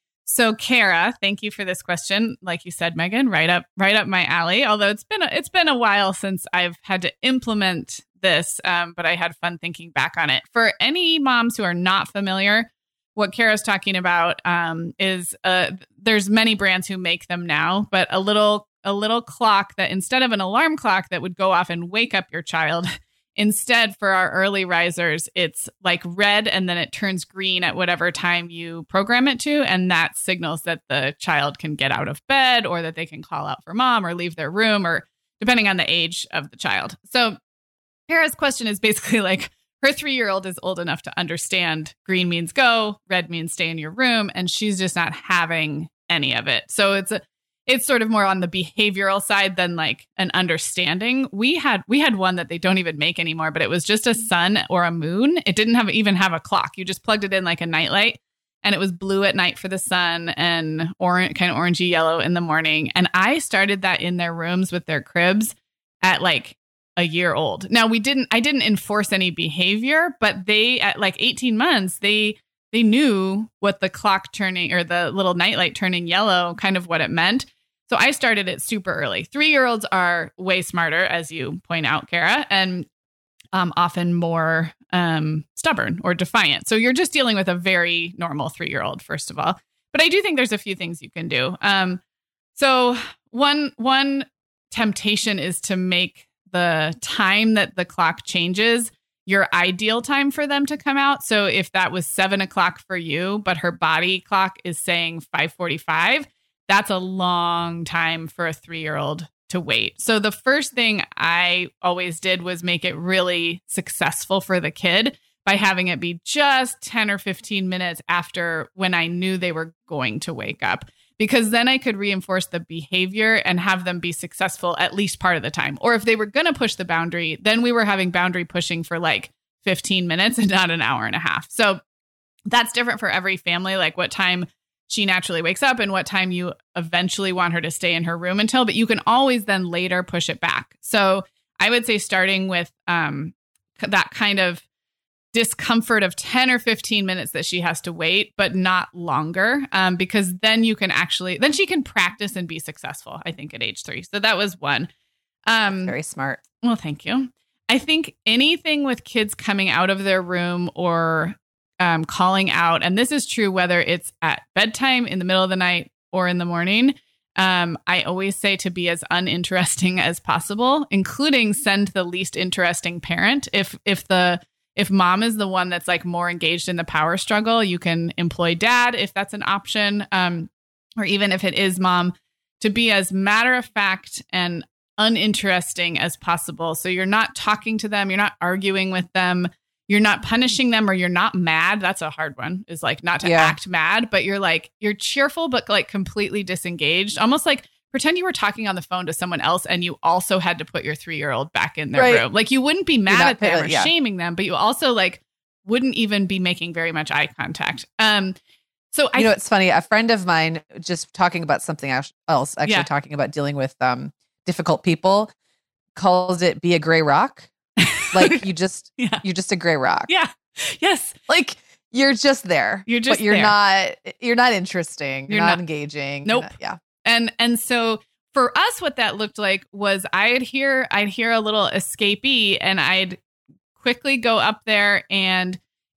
Speaker 1: So Kara, thank you for this question. Like you said, Megan, right up, right up my alley. Although it's been, a, it's been a while since I've had to implement this, um, but I had fun thinking back on it. For any moms who are not familiar, what Kara's talking about um, is uh, there's many brands who make them now, but a little, a little clock that instead of an alarm clock that would go off and wake up your child, instead, for our early risers, it's like red and then it turns green at whatever time you program it to. And that signals that the child can get out of bed or that they can call out for mom or leave their room, or depending on the age of the child. So Kara's question is basically like her three-year-old is old enough to understand green means go, red means stay in your room, and she's just not having any of it. So it's a It's sort of more on the behavioral side than like an understanding. We had we had one that they don't even make anymore, but it was just a sun or a moon. It didn't have even have a clock. You just plugged it in like a nightlight, and it was blue at night for the sun and orange, kind of orangey yellow in the morning. And I started that in their rooms with their cribs at like a year old. Now we didn't I didn't enforce any behavior, but they at like eighteen months, they they knew what the clock turning or the little nightlight turning yellow, kind of what it meant. So I started it super early. Three-year-olds are way smarter, as you point out, Kara, and um, often more um, stubborn or defiant. So you're just dealing with a very normal three-year-old, first of all. But I do think there's a few things you can do. Um, so one one temptation is to make the time that the clock changes your ideal time for them to come out. So if that was seven o'clock for you, but her body clock is saying five forty-five, that's a long time for a three-year-old to wait. So the first thing I always did was make it really successful for the kid by having it be just ten or fifteen minutes after when I knew they were going to wake up, because then I could reinforce the behavior and have them be successful at least part of the time. Or if they were going to push the boundary, then we were having boundary pushing for like fifteen minutes and not an hour and a half. So that's different for every family, like what time she naturally wakes up and what time you eventually want her to stay in her room until, but you can always then later push it back. So I would say starting with um, that kind of discomfort of ten or fifteen minutes that she has to wait, but not longer, um, because then you can actually, then she can practice and be successful, I think, at age three. So that was one. Um,
Speaker 3: Very smart.
Speaker 1: Well, thank you. I think anything with kids coming out of their room or Um, calling out, and this is true whether it's at bedtime, in the middle of the night, or in the morning. Um, I always say to be as uninteresting as possible, including send the least interesting parent. If if the if mom is the one that's like more engaged in the power struggle, you can employ dad if that's an option, um, or even if it is mom, to be as matter of fact and uninteresting as possible. So you're not talking to them, you're not arguing with them. You're not punishing them, or you're not mad. That's a hard one, is like not to
Speaker 3: Yeah.
Speaker 1: act mad, but you're like, you're cheerful, but like completely disengaged. Almost like pretend you were talking on the phone to someone else and you also had to put your three-year-old back in their
Speaker 3: Right.
Speaker 1: room. Like you wouldn't be mad
Speaker 3: not
Speaker 1: at them
Speaker 3: paying-
Speaker 1: or
Speaker 3: yeah.
Speaker 1: shaming them, but you also like wouldn't even be making very much eye contact. Um, so I,
Speaker 3: You know, it's funny. A friend of mine, just talking about something else, actually
Speaker 1: Yeah.
Speaker 3: talking about dealing with um, difficult people, calls it be a gray rock. Like you just,
Speaker 1: yeah,
Speaker 3: you're just a gray rock.
Speaker 1: yeah, yes,
Speaker 3: Like you're just there.
Speaker 1: You're just
Speaker 3: but you're
Speaker 1: there.
Speaker 3: not, you're not interesting. You're,
Speaker 1: You're
Speaker 3: not,
Speaker 1: not-
Speaker 3: engaging.
Speaker 1: Nope.
Speaker 3: You're not- yeah.
Speaker 1: And and so for us, what that looked like was I'd hear I'd hear a little escapee, and I'd quickly go up there, and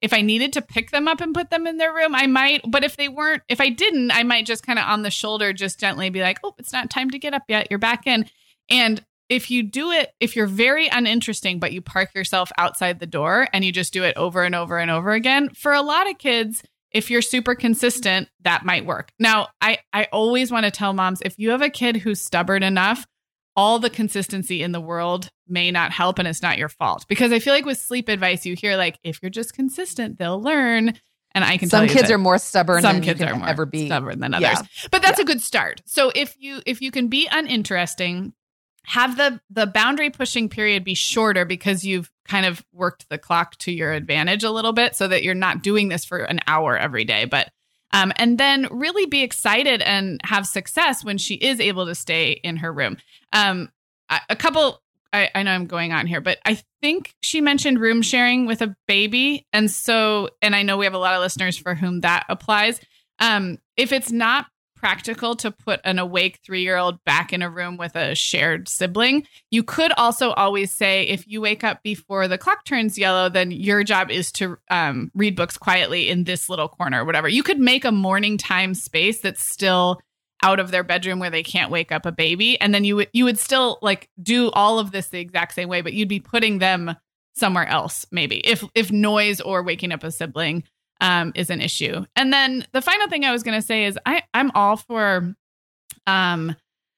Speaker 1: if I needed to pick them up and put them in their room, I might. But if they weren't, if I didn't, I might just kind of on the shoulder, just gently be like, oh, it's not time to get up yet. You're back in. And if you do it, if you're very uninteresting, but you park yourself outside the door and you just do it over and over and over again, for a lot of kids, if you're super consistent, that might work. Now, I, I always want to tell moms, if you have a kid who's stubborn enough, all the consistency in the world may not help, and it's not your fault. Because I feel like with sleep advice, you hear like, if you're just consistent, they'll learn. And I can
Speaker 3: some
Speaker 1: tell you
Speaker 3: kids
Speaker 1: that
Speaker 3: are more stubborn
Speaker 1: some
Speaker 3: than
Speaker 1: kids
Speaker 3: you
Speaker 1: are
Speaker 3: can
Speaker 1: more
Speaker 3: ever be
Speaker 1: stubborn than others.
Speaker 3: Yeah.
Speaker 1: But that's
Speaker 3: Yeah.
Speaker 1: a good start. So if you if you can be uninteresting, have the the boundary pushing period be shorter because you've kind of worked the clock to your advantage a little bit, so that you're not doing this for an hour every day. But um, and then really be excited and have success when she is able to stay in her room. Um, a couple, I, I know I'm going on here, but I think she mentioned room sharing with a baby. And so, and I know we have a lot of listeners for whom that applies. Um, if it's not practical to put an awake three-year-old back in a room with a shared sibling, you could also always say, if you wake up before the clock turns yellow, then your job is to um, read books quietly in this little corner or whatever. You could make a morning time space that's still out of their bedroom where they can't wake up a baby. And then you would, you would still like do all of this the exact same way, but you'd be putting them somewhere else, maybe if, if noise or waking up a sibling um, is an issue. And then the final thing I was going to say is I, I'm all for um,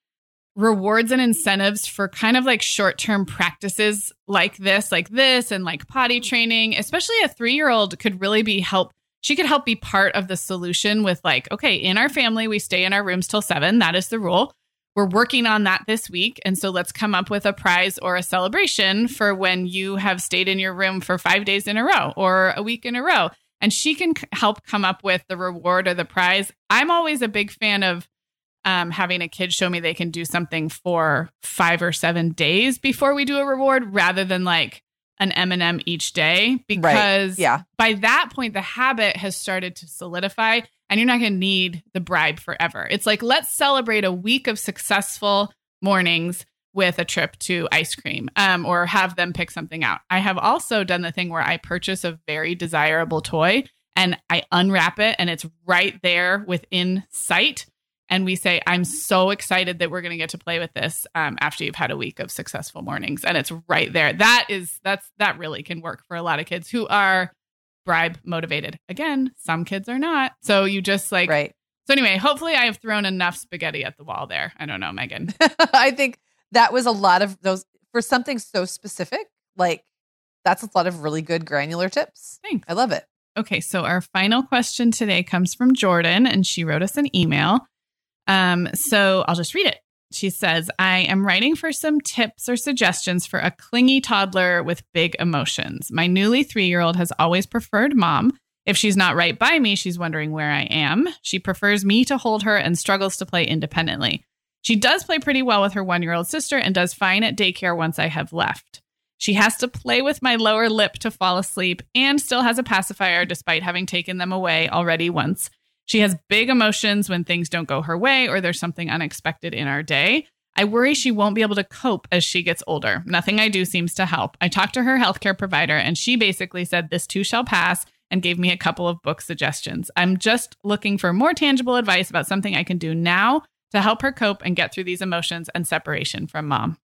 Speaker 1: rewards and incentives for kind of like short-term practices like this, like this, and like potty training, especially a three-year-old could really be help. She could help be part of the solution with like, okay, in our family, we stay in our rooms till seven. That is the rule. We're working on that this week. And so let's come up with a prize or a celebration for when you have stayed in your room for five days in a row or a week in a row. And she can c- help come up with the reward or the prize. I'm always a big fan of um, having a kid show me they can do something for five or seven days before we do a reward, rather than like an M and M each day, because
Speaker 3: Right. Yeah.
Speaker 1: by that point, the habit has started to solidify and you're not going to need the bribe forever. It's like, let's celebrate a week of successful mornings with a trip to ice cream um, or have them pick something out. I have also done the thing where I purchase a very desirable toy and I unwrap it and it's right there within sight. And we say, I'm so excited that we're going to get to play with this um, after you've had a week of successful mornings. And it's right there. That is, that's, that really can work for a lot of kids who are bribe motivated. Again, some kids are not. So you just like,
Speaker 3: Right.
Speaker 1: So anyway, hopefully I have thrown enough spaghetti at the wall there. I don't know, Megan.
Speaker 3: I think that was a lot of those for something so specific. Like that's a lot of really good granular tips.
Speaker 1: Thanks.
Speaker 3: I love it.
Speaker 1: Okay. So our final question today comes from Jordan and she wrote us an email. Um, so I'll just read it. She says, I am writing for some tips or suggestions for a clingy toddler with big emotions. My newly three-year-old has always preferred mom. If she's not right by me, she's wondering where I am. She prefers me to hold her and struggles to play independently. She does play pretty well with her one-year-old sister and does fine at daycare once I have left. She has to play with my lower lip to fall asleep and still has a pacifier despite having taken them away already once. She has big emotions when things don't go her way or there's something unexpected in our day. I worry she won't be able to cope as she gets older. Nothing I do seems to help. I talked to her healthcare provider and she basically said this too shall pass and gave me a couple of book suggestions. I'm just looking for more tangible advice about something I can do now to help her cope and get through these emotions and separation from mom.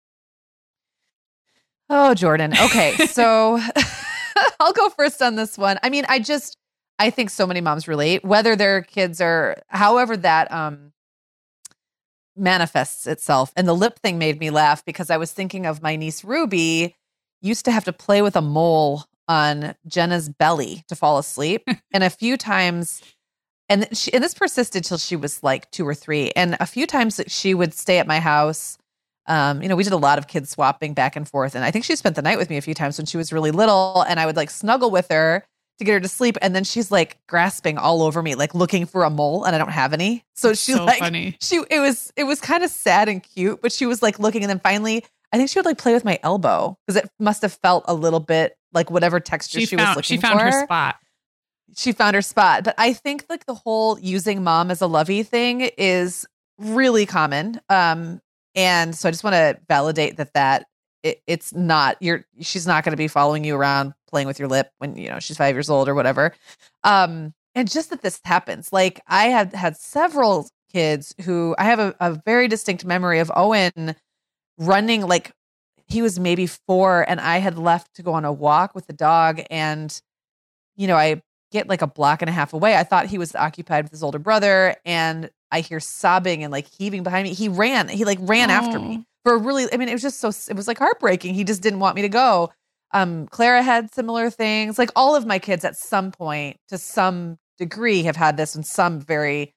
Speaker 3: Oh, Jordan. Okay. So I'll go first on this one. I mean, I just, I think so many moms relate, whether their kids are, however that um, manifests itself. And the lip thing made me laugh because I was thinking of my niece Ruby used to have to play with a mole on Jenna's belly to fall asleep. And a few times, and, she, and this persisted till she was like two or three. And a few times she would stay at my house. Um, you know, we did a lot of kids swapping back and forth. And I think she spent the night with me a few times when she was really little. And I would like snuggle with her to get her to sleep. And then she's like grasping all over me, like looking for a mole, and I don't have any. So she
Speaker 1: so
Speaker 3: like,
Speaker 1: funny.
Speaker 3: she, it was, it was kind of sad and cute, but she was like looking. And then finally, I think she would like play with my elbow because it must have felt a little bit like whatever texture
Speaker 1: She,
Speaker 3: she,
Speaker 1: found,
Speaker 3: was looking
Speaker 1: she found
Speaker 3: for.
Speaker 1: her spot.
Speaker 3: She found her spot. But I think like the whole using mom as a lovey thing is really common. Um, and so I just want to validate that that it, it's not, you're, she's not going to be following you around playing with your lip when, you know, she's five years old or whatever. Um, and just that this happens. Like I had had several kids who I have a, a very distinct memory of Owen running, like he was maybe four and I had left to go on a walk with the dog. And, you know, I get like a block and a half away. I thought he was occupied with his older brother, and I hear sobbing and like heaving behind me. He ran, he like ran oh. after me for a really, I mean, it was just so, it was like heartbreaking. He just didn't want me to go. Um, Clara had similar things. Like all of my kids at some point to some degree have had this, and some very,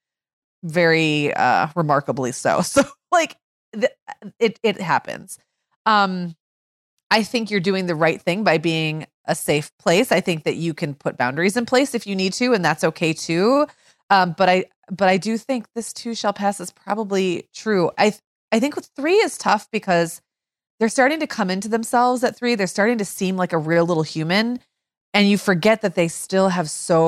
Speaker 3: very uh, remarkably so. So like th- it, it happens. Um, I think you're doing the right thing by being a safe place. I think that you can put boundaries in place if you need to, and that's okay too. Um, but I, but I do think this too shall pass is probably true. I, I think with three is tough because they're starting to come into themselves at three. They're starting to seem like a real little human, and you forget that they still have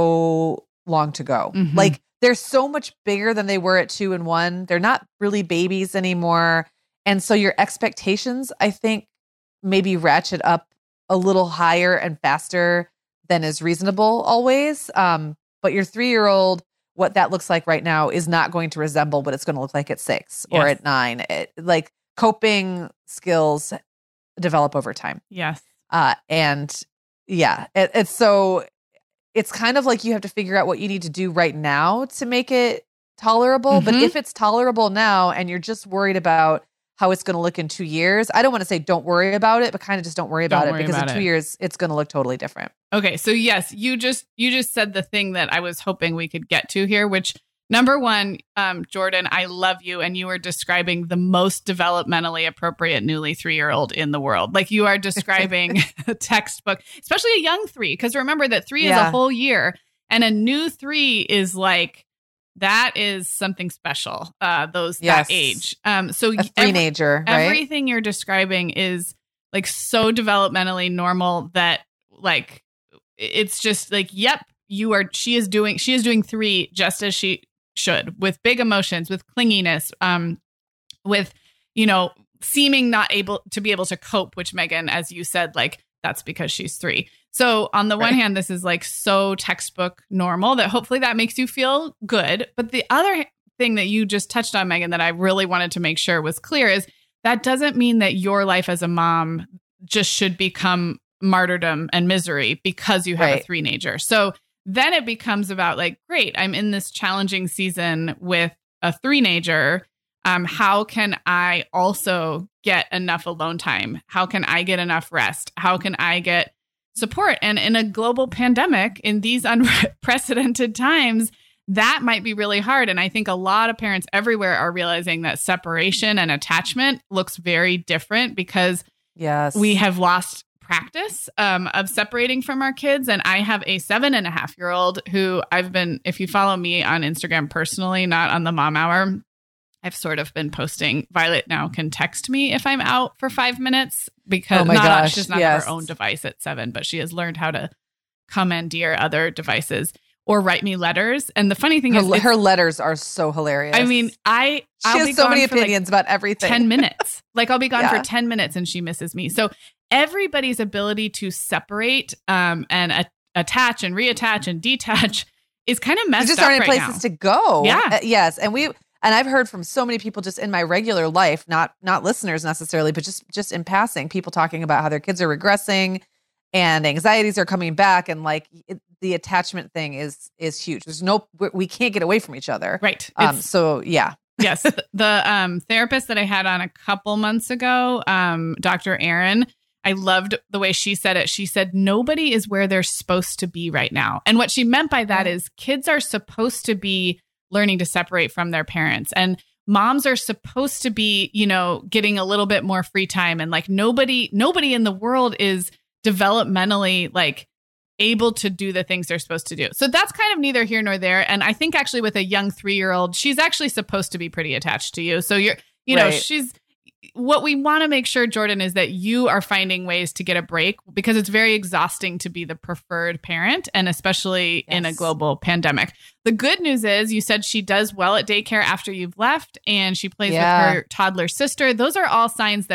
Speaker 3: so long to go. Mm-hmm. Like they're so much bigger than they were at two and one. They're not really babies anymore. And so your expectations, I think, maybe ratchet up a little higher and faster than is reasonable always. Um, but your three-year-old, what that looks like right now is not going to resemble what it's going to look like at six yes. or at nine. It, like coping skills develop over time.
Speaker 1: Yes.
Speaker 3: Uh, and yeah, it, it's so it's kind of like you have to figure out what you need to do right now to make it tolerable. Mm-hmm. But if it's tolerable now and you're just worried about how it's going to look in two years. I don't want to say don't worry about it, but kind of just don't worry about don't it worry because about in two it. years it's going to look totally different.
Speaker 1: Okay. So yes, you just, you just said the thing that I was hoping we could get to here, which number one, um, Jordan, I love you. And you are describing the most developmentally appropriate newly three-year-old in the world. Like you are describing a textbook, especially a young three. Because remember that three yeah. is a whole year, and a new three is like, that is something special, uh, those yes. that age. Um, so
Speaker 3: a teenager,
Speaker 1: every,
Speaker 3: right?
Speaker 1: Everything you're describing is like so developmentally normal that like it's just like, yep, you are. She is doing. She is doing three just as she should, with big emotions, with clinginess, um, with you know seeming not able to be able to cope. Which Megan, as you said, like that's because she's three. So on the right. one hand, this is like so textbook normal that hopefully that makes you feel good. But the other thing that you just touched on, Megan, that I really wanted to make sure was clear is that doesn't mean that your life as a mom just should become martyrdom and misery because you have right. a three-nager. So then it becomes about like, great, I'm in this challenging season with a three-nager. Um, how can I also get enough alone time? How can I get enough rest? How can I get support? And in a global pandemic, in these unprecedented times, that might be really hard. And I think a lot of parents everywhere are realizing that separation and attachment looks very different because
Speaker 3: yes.
Speaker 1: we have lost practice um, of separating from our kids. And I have a seven and a half year old who I've been, if you follow me on Instagram personally, not on the Mom Hour, I've sort of been posting. Violet now can text me if I'm out for five minutes because
Speaker 3: oh my
Speaker 1: not,
Speaker 3: gosh,
Speaker 1: she's not
Speaker 3: yes.
Speaker 1: her own device at seven, but she has learned how to commandeer other devices or write me letters. And the funny thing
Speaker 3: her,
Speaker 1: is,
Speaker 3: her letters are so hilarious.
Speaker 1: I mean, I
Speaker 3: she
Speaker 1: I'll
Speaker 3: has
Speaker 1: be
Speaker 3: so
Speaker 1: gone
Speaker 3: many
Speaker 1: for
Speaker 3: opinions
Speaker 1: like
Speaker 3: about everything.
Speaker 1: ten minutes. Like I'll be gone
Speaker 3: yeah.
Speaker 1: for ten minutes and she misses me. So everybody's ability to separate um, and a- attach and reattach and detach is kind of messed
Speaker 3: just
Speaker 1: up
Speaker 3: aren't
Speaker 1: right
Speaker 3: places
Speaker 1: now.
Speaker 3: to go.
Speaker 1: Yeah.
Speaker 3: Uh, yes. And we, and I've heard from so many people just in my regular life, not, not listeners necessarily, but just, just in passing, people talking about how their kids are regressing and anxieties are coming back. And like it, the attachment thing is, is huge. There's no, we can't get away from each other.
Speaker 1: Right.
Speaker 3: Um, so yeah.
Speaker 1: Yes. The, the um, therapist that I had on a couple months ago, um, Doctor Aaron, I loved the way she said it. She said, nobody is where they're supposed to be right now. And what she meant by that is kids are supposed to be learning to separate from their parents, and moms are supposed to be, you know, getting a little bit more free time. And like nobody, nobody in the world is developmentally like able to do the things they're supposed to do. So that's kind of neither here nor there. And I think actually with a young three-year-old, she's actually supposed to be pretty attached to you. So you're, you know,
Speaker 3: right.
Speaker 1: she's, what we want to make sure, Jordan, is that you are finding ways to get a break because it's very exhausting to be the preferred parent, and especially yes. in a global pandemic. The good news is you said she does well at daycare after you've left, and she plays yeah. with her toddler sister. Those are all signs that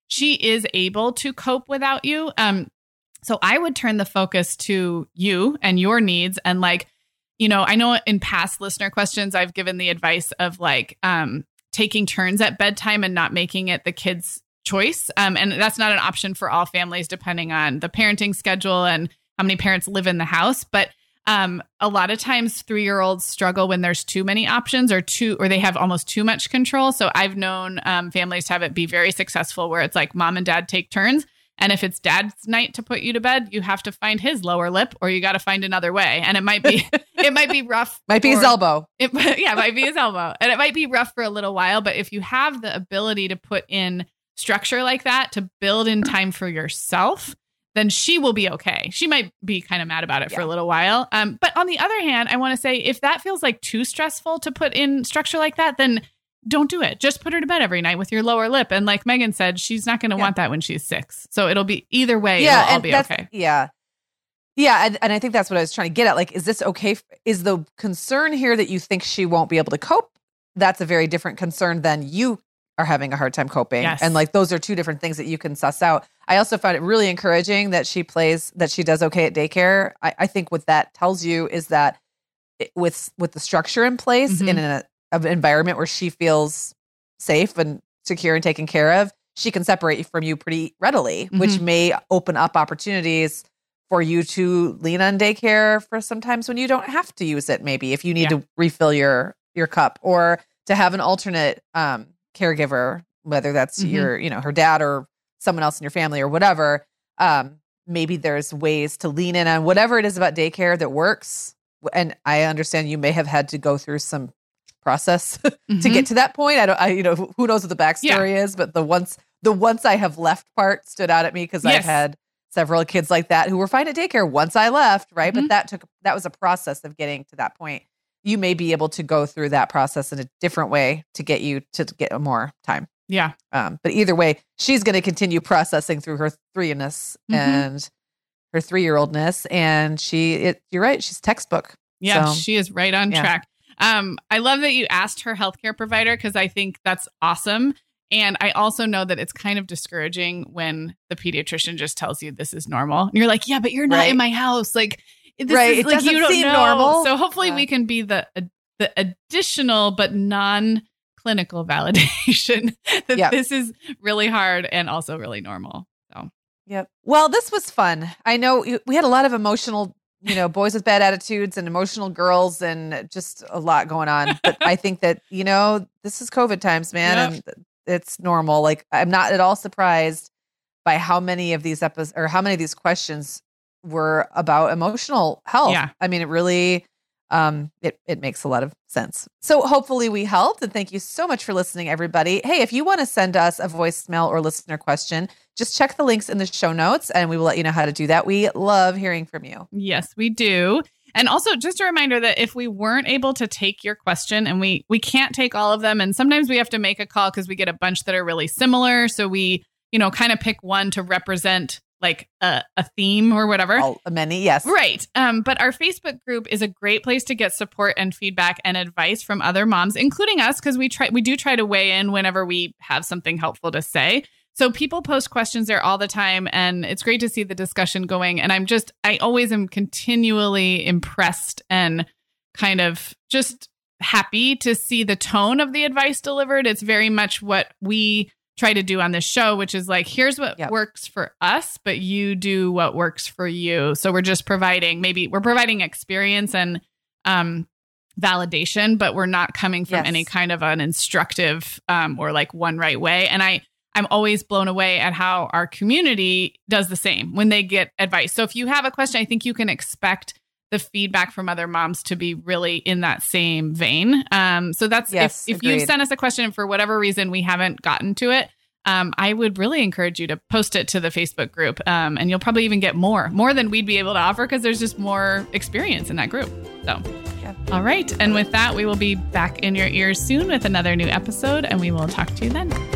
Speaker 1: she is able to cope without you. Um, so I would turn the focus to you and your needs. And like, you know, I know in past listener questions, I've given the advice of like um, taking turns at bedtime and not making it the kid's choice. Um, and that's not an option for all families, depending on the parenting schedule and how many parents live in the house. But um, a lot of times three-year-olds struggle when there's too many options or too, or they have almost too much control. So I've known um, families have it be very successful where it's like mom and dad take turns. And if it's dad's night to put you to bed, you have to find his lower lip or you got to find another way. And it might be, it might be rough.
Speaker 3: Might be
Speaker 1: for,
Speaker 3: his elbow.
Speaker 1: It, yeah, it might be his elbow. And it might be rough for a little while. But if you have the ability to put in structure like that, to build in time for yourself, then she will be okay. She might be kind of mad about it yeah. for a little while. Um, but on the other hand, I want to say if that feels like too stressful to put in structure like that, then don't do it. Just put her to bed every night with your lower lip. And like Megan said, she's not going to yeah. want that when she's six. So it'll be either way.
Speaker 3: Yeah,
Speaker 1: it'll all be okay.
Speaker 3: Yeah. Yeah. And, and I think that's what I was trying to get at. Like, is this okay? Is the concern here that you think she won't be able to cope? That's a very different concern than you are having a hard time coping.
Speaker 1: Yes.
Speaker 3: And like, those are two different things that you can suss out. I also found it really encouraging that she plays, that she does okay at daycare. I, I think what that tells you is that it, with, with the structure in place mm-hmm. in an of environment where she feels safe and secure and taken care of, she can separate from you pretty readily, mm-hmm. which may open up opportunities for you to lean on daycare for sometimes when you don't have to use it. Maybe if you need yeah. to refill your, your cup or to have an alternate um, caregiver, whether that's mm-hmm. your, you know, her dad or someone else in your family or whatever. Um, maybe there's ways to lean in on whatever it is about daycare that works. And I understand you may have had to go through some process mm-hmm. to get to that point. I don't, I, you know, who knows what the backstory yeah. is, but the once, the once I have left part stood out at me because yes. I've had several kids like that who were fine at daycare once I left. Right. Mm-hmm. But that took, that was a process of getting to that point. You may be able to go through that process in a different way to get you to get more time.
Speaker 1: Yeah.
Speaker 3: Um, but either way, she's going to continue processing through her three-ness mm-hmm. and her three-year-oldness. And she, it, you're right. She's textbook.
Speaker 1: Yeah.
Speaker 3: So,
Speaker 1: she is right on yeah. track. Um, I love that you asked her healthcare provider because I think that's awesome. And I also know that it's kind of discouraging when the pediatrician just tells you this is normal. And you're like, yeah, but you're not
Speaker 3: right.
Speaker 1: in my house. Like, this
Speaker 3: right.
Speaker 1: is
Speaker 3: it
Speaker 1: like,
Speaker 3: doesn't
Speaker 1: you don't
Speaker 3: seem
Speaker 1: know.
Speaker 3: normal.
Speaker 1: So hopefully
Speaker 3: yeah.
Speaker 1: we can be the, uh, the additional but non-clinical validation that yep. this is really hard and also really normal. So,
Speaker 3: yep. Well, this was fun. I know we had a lot of emotional you know, boys with bad attitudes and emotional girls and just a lot going on. But I think that, you know, this is COVID times, man. Yep. And it's normal. Like, I'm not at all surprised by how many of these episodes or how many of these questions were about emotional health.
Speaker 1: Yeah.
Speaker 3: I mean, it really, um, it, it makes a lot of sense. So hopefully we helped. And thank you so much for listening, everybody. Hey, if you want to send us a voicemail or listener question, just check the links in the show notes and we will let you know how to do that. We love hearing from you.
Speaker 1: Yes, we do. And also just a reminder that if we weren't able to take your question, and we we can't take all of them, and sometimes we have to make a call because we get a bunch that are really similar. So we, you know, kind of pick one to represent like a, a theme or whatever.
Speaker 3: All, many, yes.
Speaker 1: Right. Um, but our Facebook group is a great place to get support and feedback and advice from other moms, including us, because we try we do try to weigh in whenever we have something helpful to say. So people post questions there all the time, and it's great to see the discussion going. And I'm just, I always am continually impressed and kind of just happy to see the tone of the advice delivered. It's very much what we try to do on this show, which is like, here's what yep. works for us, but you do what works for you. So we're just providing, maybe we're providing experience and um, validation, but we're not coming from yes. any kind of an instructive um, or like one right way. And I, I'm always blown away at how our community does the same when they get advice. So if you have a question, I think you can expect the feedback from other moms to be really in that same vein. Um, so that's,
Speaker 3: yes,
Speaker 1: if, if you send us a question and for whatever reason we haven't gotten to it, um, I would really encourage you to post it to the Facebook group. Um, and you'll probably even get more, more than we'd be able to offer because there's just more experience in that group. So, yeah. All right. And with that, we will be back in your ears soon with another new episode, and we will talk to you then.